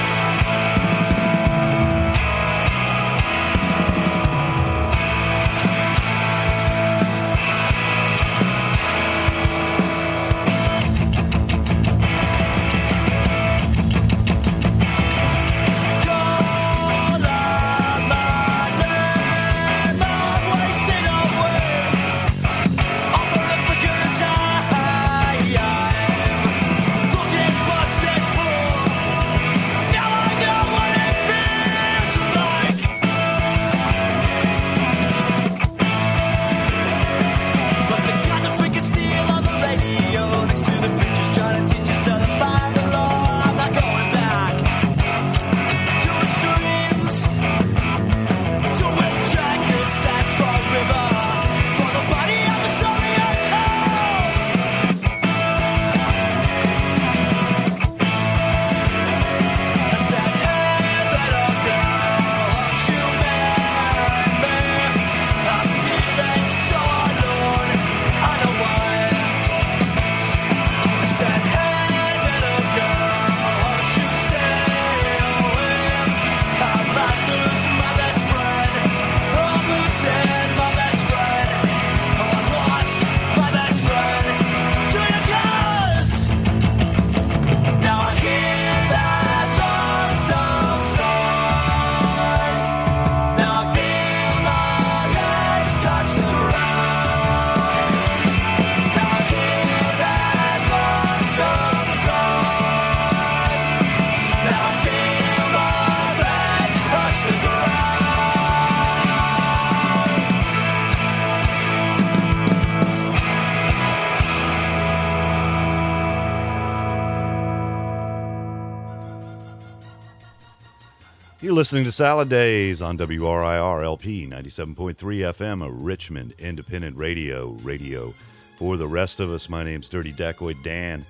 You're listening to Salad Days on W R I R L P ninety-seven point three F M, a Richmond independent radio, radio for the rest of us. My name's Dirty Decoy Dan,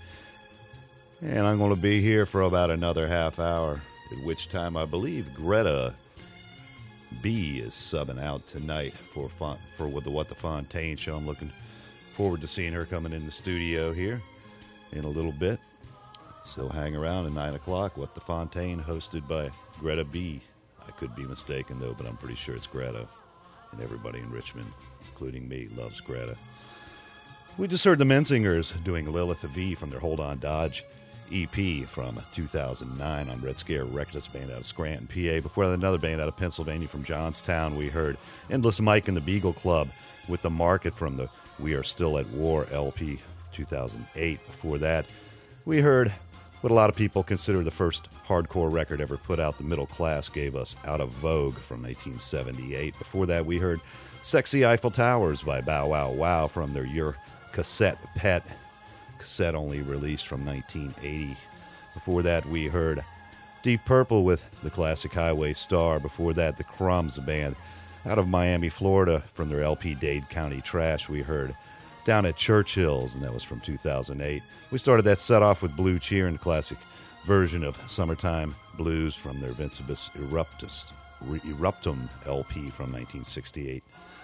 and I'm going to be here for about another half hour, at which time I believe Greta B is subbing out tonight for fun, for the What the Fontaine show. I'm looking forward to seeing her coming in the studio here in a little bit. So hang around at nine o'clock. What the Fontaine, hosted by Greta B. I could be mistaken, though, but I'm pretty sure it's Greta. And everybody in Richmond, including me, loves Greta. We just heard the Menzingers doing Lilith V from their Hold On Dodge E P from two thousand nine on Red Scare Records, band out of Scranton, P A. Before that, another band out of Pennsylvania from Johnstown. We heard Endless Mike and the Beagle Club with The Market from the We Are Still at War L P two thousand eight. Before that, we heard what a lot of people consider the first hardcore record ever put out. The Middle Class gave us Out of Vogue from nineteen seventy-eight. Before that, we heard Sexy Eiffel Towers by Bow Wow Wow from their Your Cassette Pet cassette, only released from nineteen eighty. Before that, we heard Deep Purple with the classic Highway Star. Before that, The Crumbs, a band out of Miami, Florida, from their L P Dade County Trash. We heard Down at Churchill's, and that was from two thousand eight. We started that set off with Blue Cheer and the classic version of Summertime Blues from their Vincibus Eruptus, Eruptum L P from nineteen sixty-eight.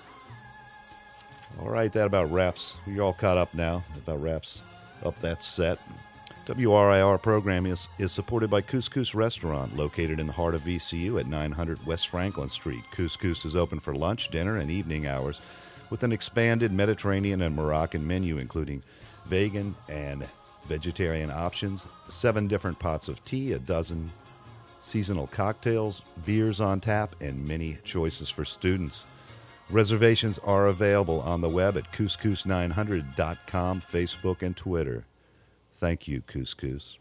All right, that about wraps. You're all caught up now. That about wraps up that set. W R I R program is, is supported by Couscous Restaurant, located in the heart of V C U at nine hundred West Franklin Street. Couscous is open for lunch, dinner, and evening hours with an expanded Mediterranean and Moroccan menu, including vegan and vegetarian options, seven different pots of tea, a dozen seasonal cocktails, beers on tap, and many choices for students. Reservations are available on the web at couscous nine hundred dot com, Facebook, and Twitter. Thank you, Couscous.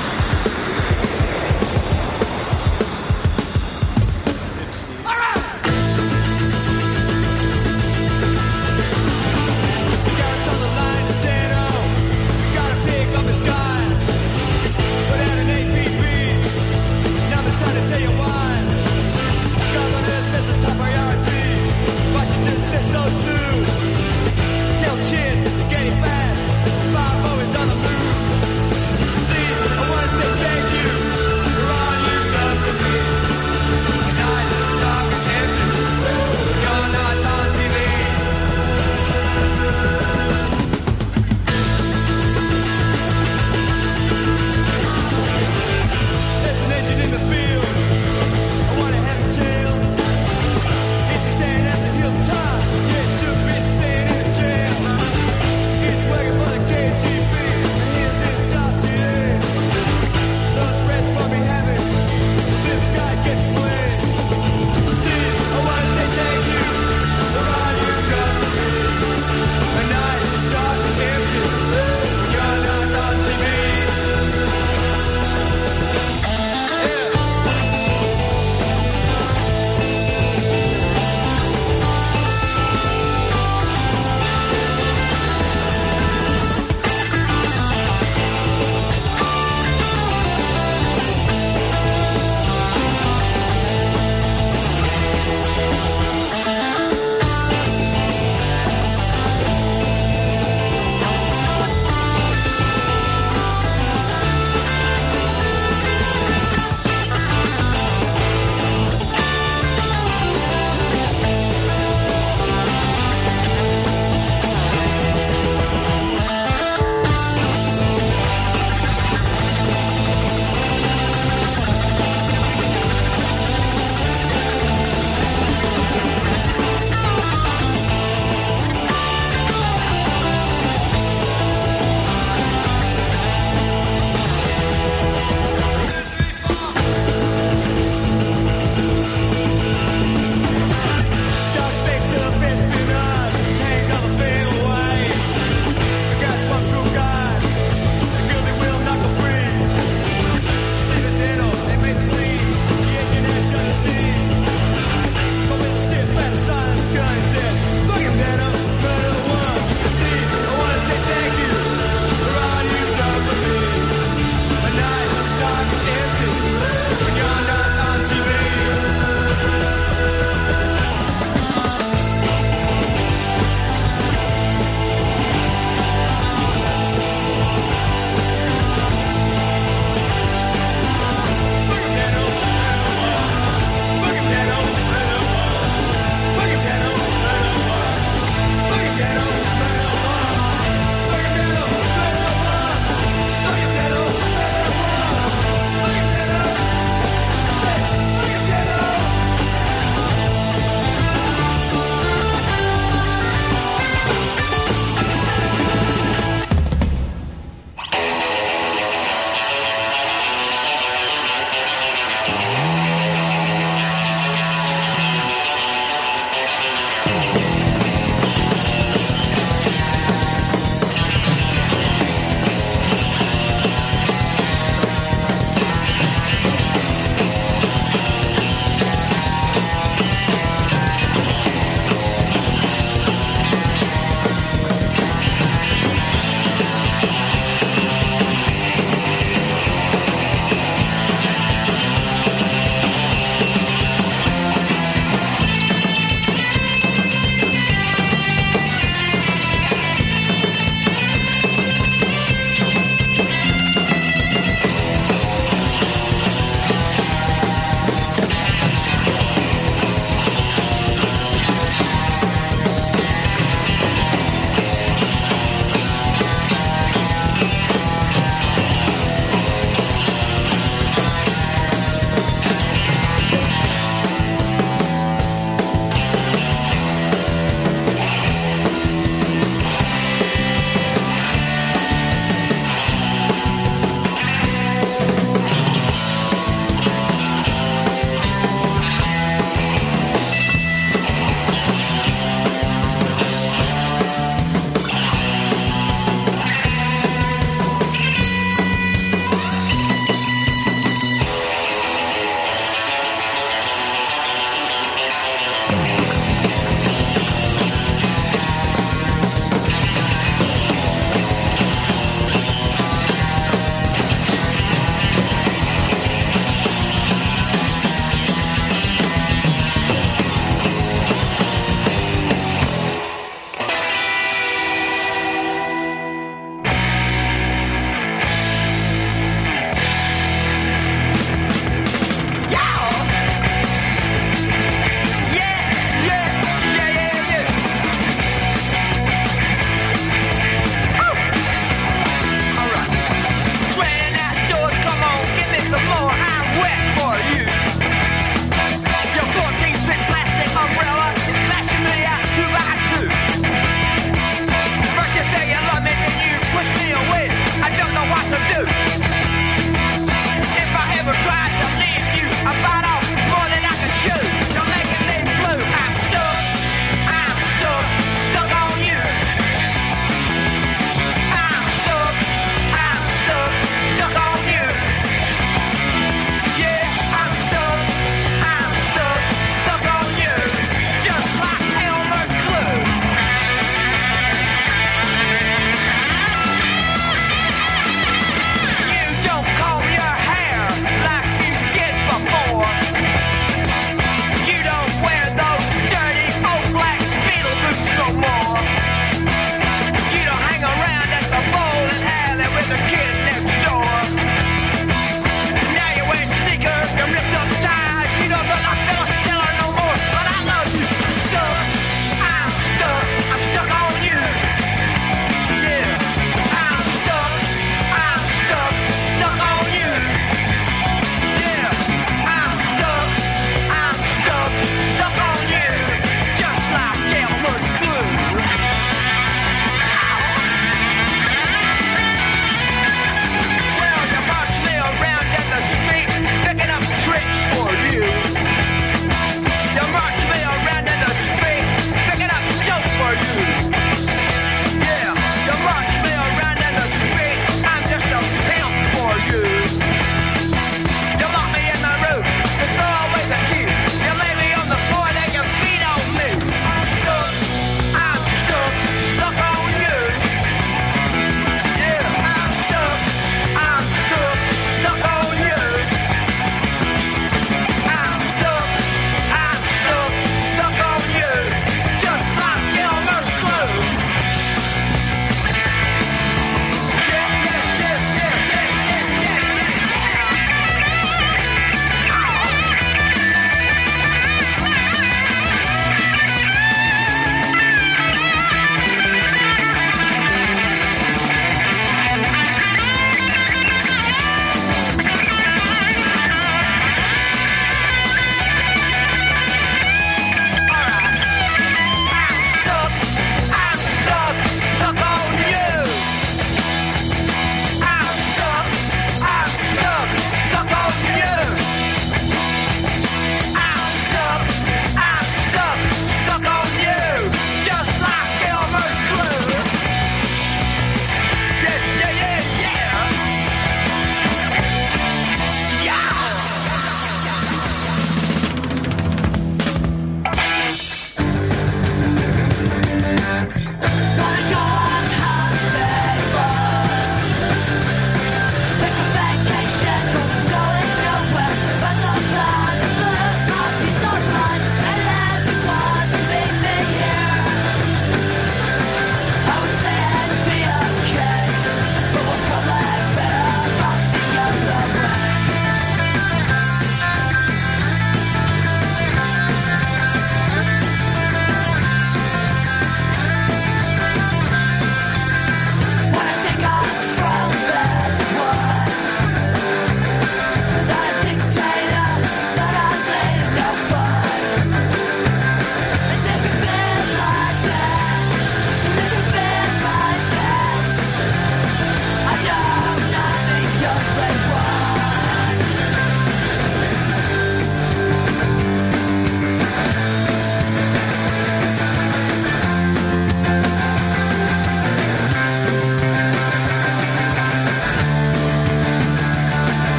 All right!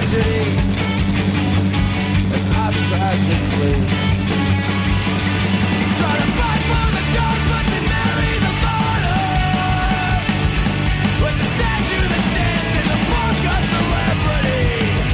tragedy, and I tragically try to fight for the cause, but they marry the martyr. What's a statue that stands in the park of celebrity?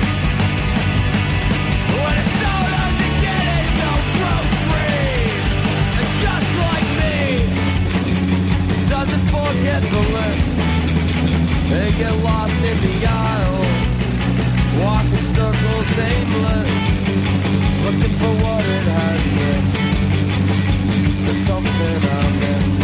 When it so doesn't get its own groceries, and just like me, doesn't forget the list. They get lost in the aisle, walking circles aimless, looking for what it has missed. There's something I miss.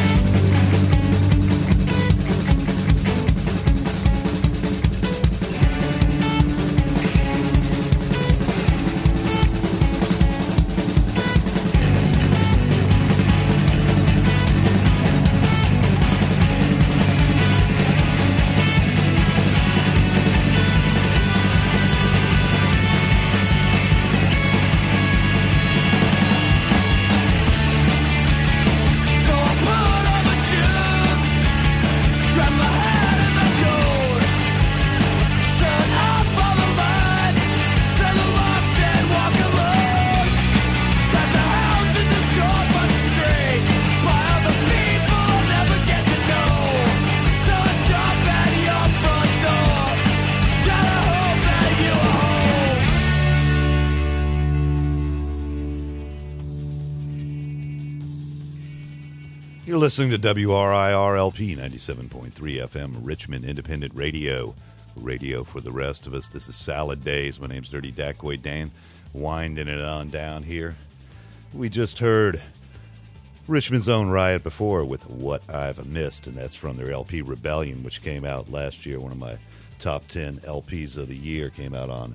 You're listening to W R I R L P ninety-seven point three F M, Richmond Independent Radio. Radio for the rest of us. This is Salad Days. My name's Dirty Dacoy Dan, winding it on down here. We just heard Richmond's own Riot Before with What I've Missed, and that's from their L P Rebellion, which came out last year. One of my top ten L Ps of the year came out on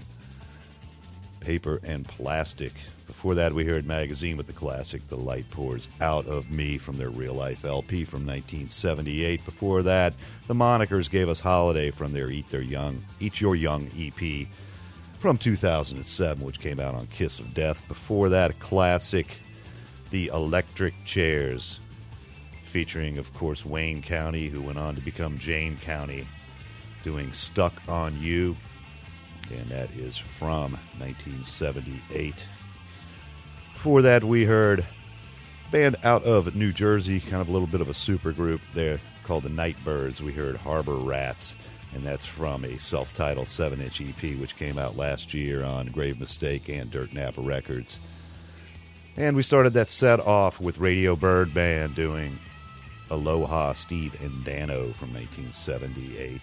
paper and plastic. Before that, we heard Magazine with the classic The Light Pours Out of Me from their Real Life L P from nineteen seventy-eight. Before that, the Monikers gave us Holiday from their Eat Their Young, Eat Your Young E P from two thousand seven, which came out on Kiss of Death. Before that, a classic, The Electric Chairs, featuring, of course, Wayne County, who went on to become Jane County, doing Stuck on You, and that is from nineteen seventy-eight. Before that, we heard a band out of New Jersey, kind of a little bit of a super group there called the Nightbirds. We heard Harbor Rats, and that's from a self-titled seven-inch E P, which came out last year on Grave Mistake and Dirt Napa Records. And we started that set off with Radio Bird Band doing Aloha Steve and Dano from nineteen seventy-eight.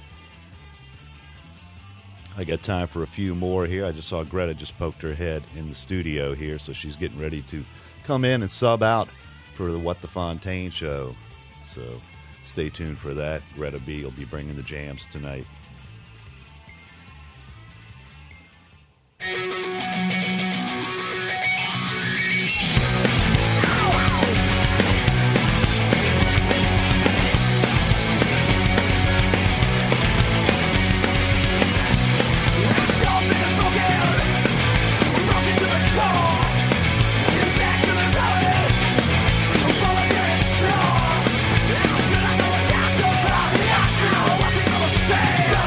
I got time for a few more here. I just saw Greta just poked her head in the studio here, so she's getting ready to come in and sub out for the What the Fontaine show. So stay tuned for that. Greta B will be bringing the jams tonight. Say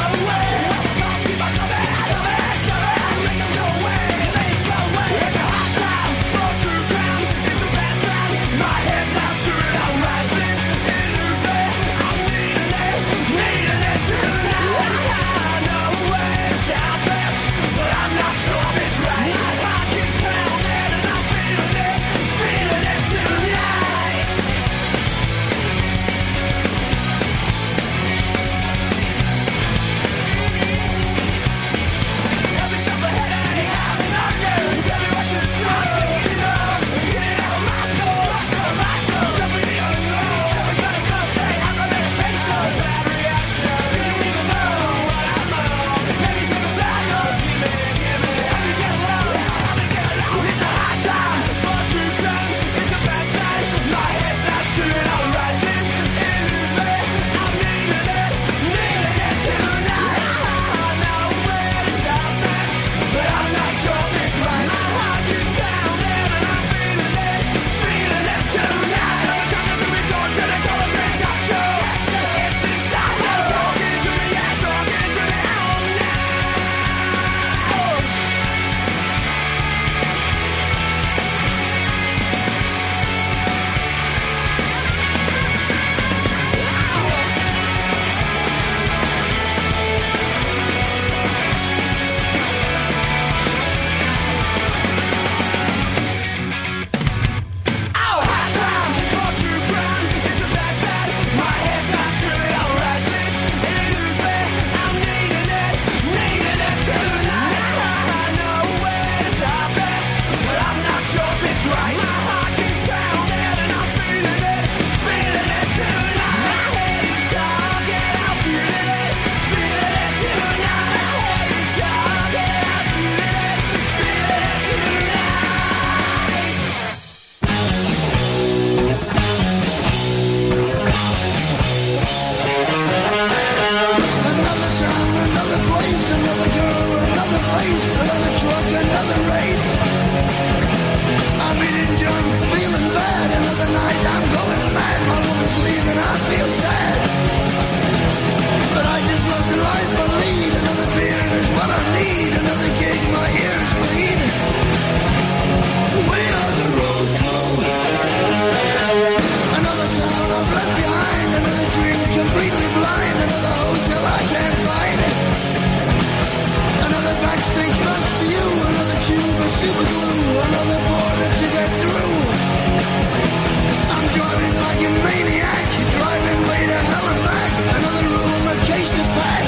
backstage bus for you, another tube of super glue, another border to get through. I'm driving like a maniac, driving way to hell and back, another room, a case to pack.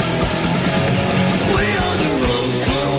We are the road crew.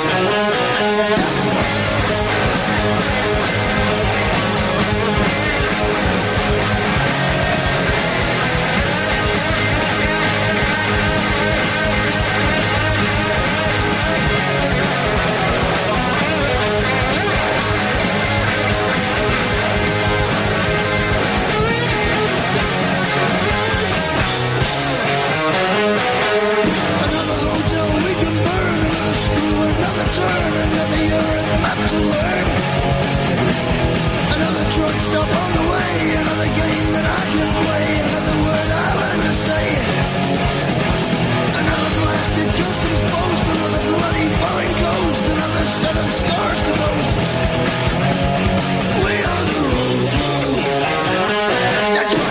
Turn, another year at the map to learn. Another truck stop on the way, another game that I can play, another word I learn to say. Another blasted customs post, another bloody foreign coast, another set of scars to boast. We are the road crew. That's right.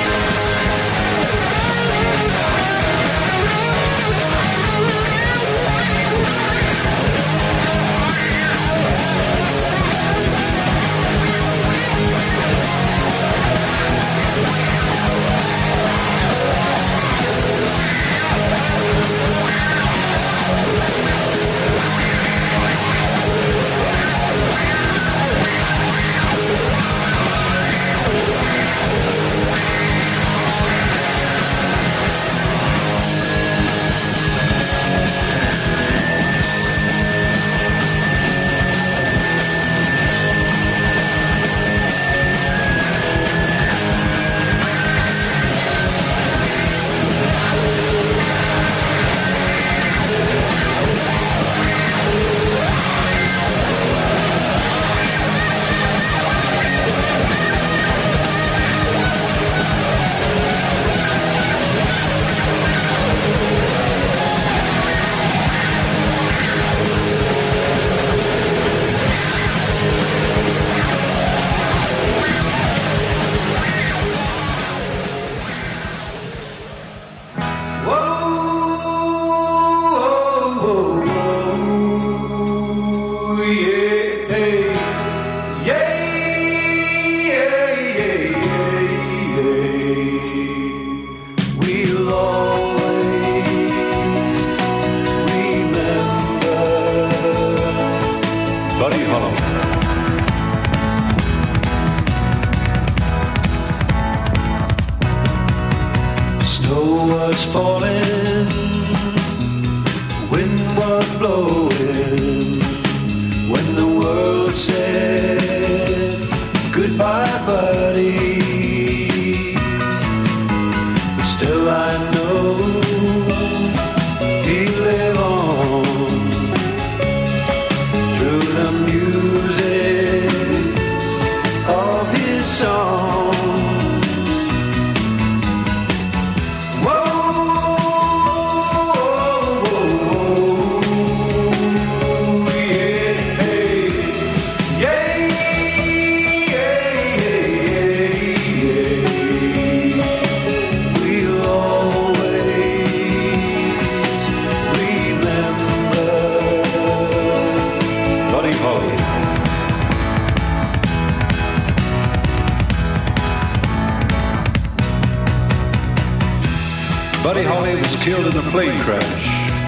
Buddy Holly was killed in a plane crash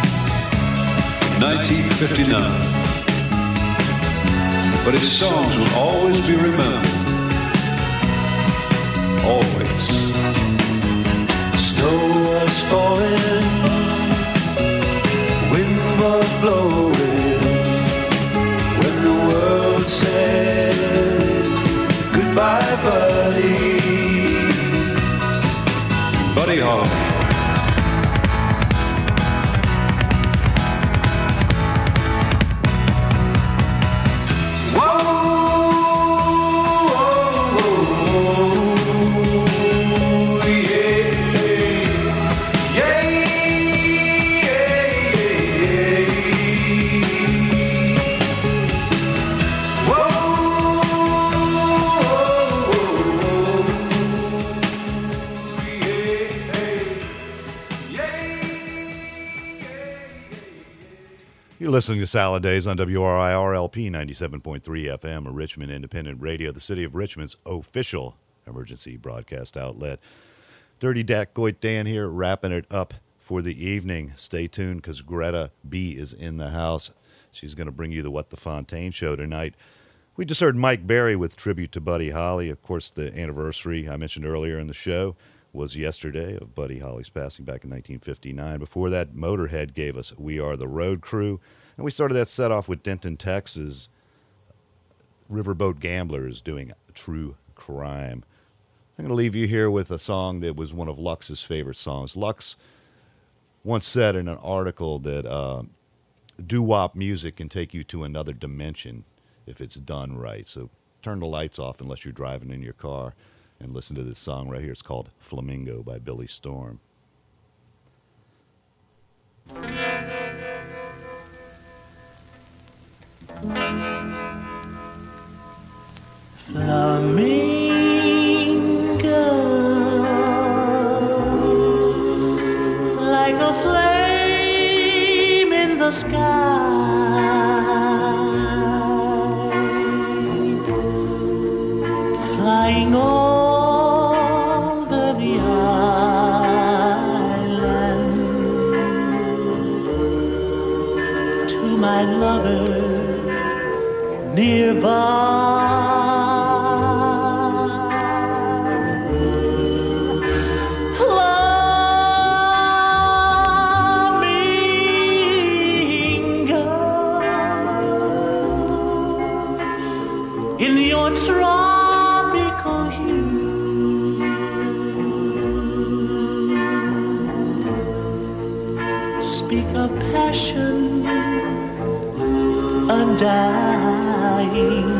in nineteen fifty-nine. But his songs will always be remembered. Always. Snow was falling, wind was blowing, when the world said goodbye, buddy. Buddy Holly. You're listening to Salad Days on W R I R L P ninety-seven point three F M, a Richmond independent radio, the city of Richmond's official emergency broadcast outlet. Dirty Dacoit Dan here, wrapping it up for the evening. Stay tuned because Greta B is in the house. She's going to bring you the What the Fontaine show tonight. We just heard Mike Berry with tribute to Buddy Holly. Of course, the anniversary I mentioned earlier in the show was yesterday of Buddy Holly's passing back in nineteen fifty-nine. Before that, Motorhead gave us We Are the Road Crew. And we started that set off with Denton, Texas. Riverboat Gamblers doing True Crime. I'm going to leave you here with a song that was one of Lux's favorite songs. Lux once said in an article that uh, doo-wop music can take you to another dimension if it's done right. So turn the lights off unless you're driving in your car and listen to this song right here. It's called Flamingo by Billy Storm. Flamingo, like a flame in the sky, flying over the island to my lover nearby. In your tropical hue, speak of passion undying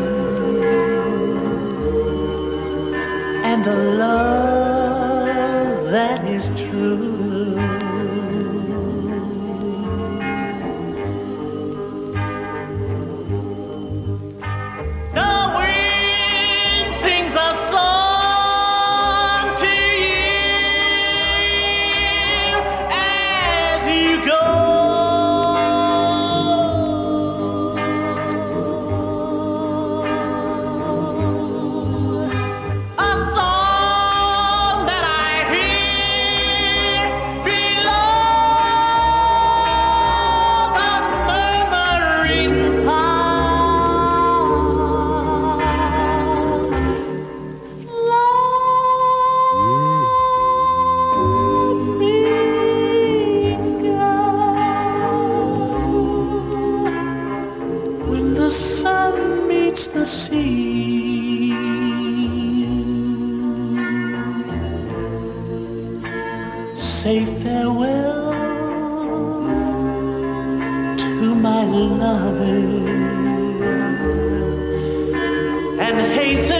and a love that is true. The sea, say farewell to my lover and hasten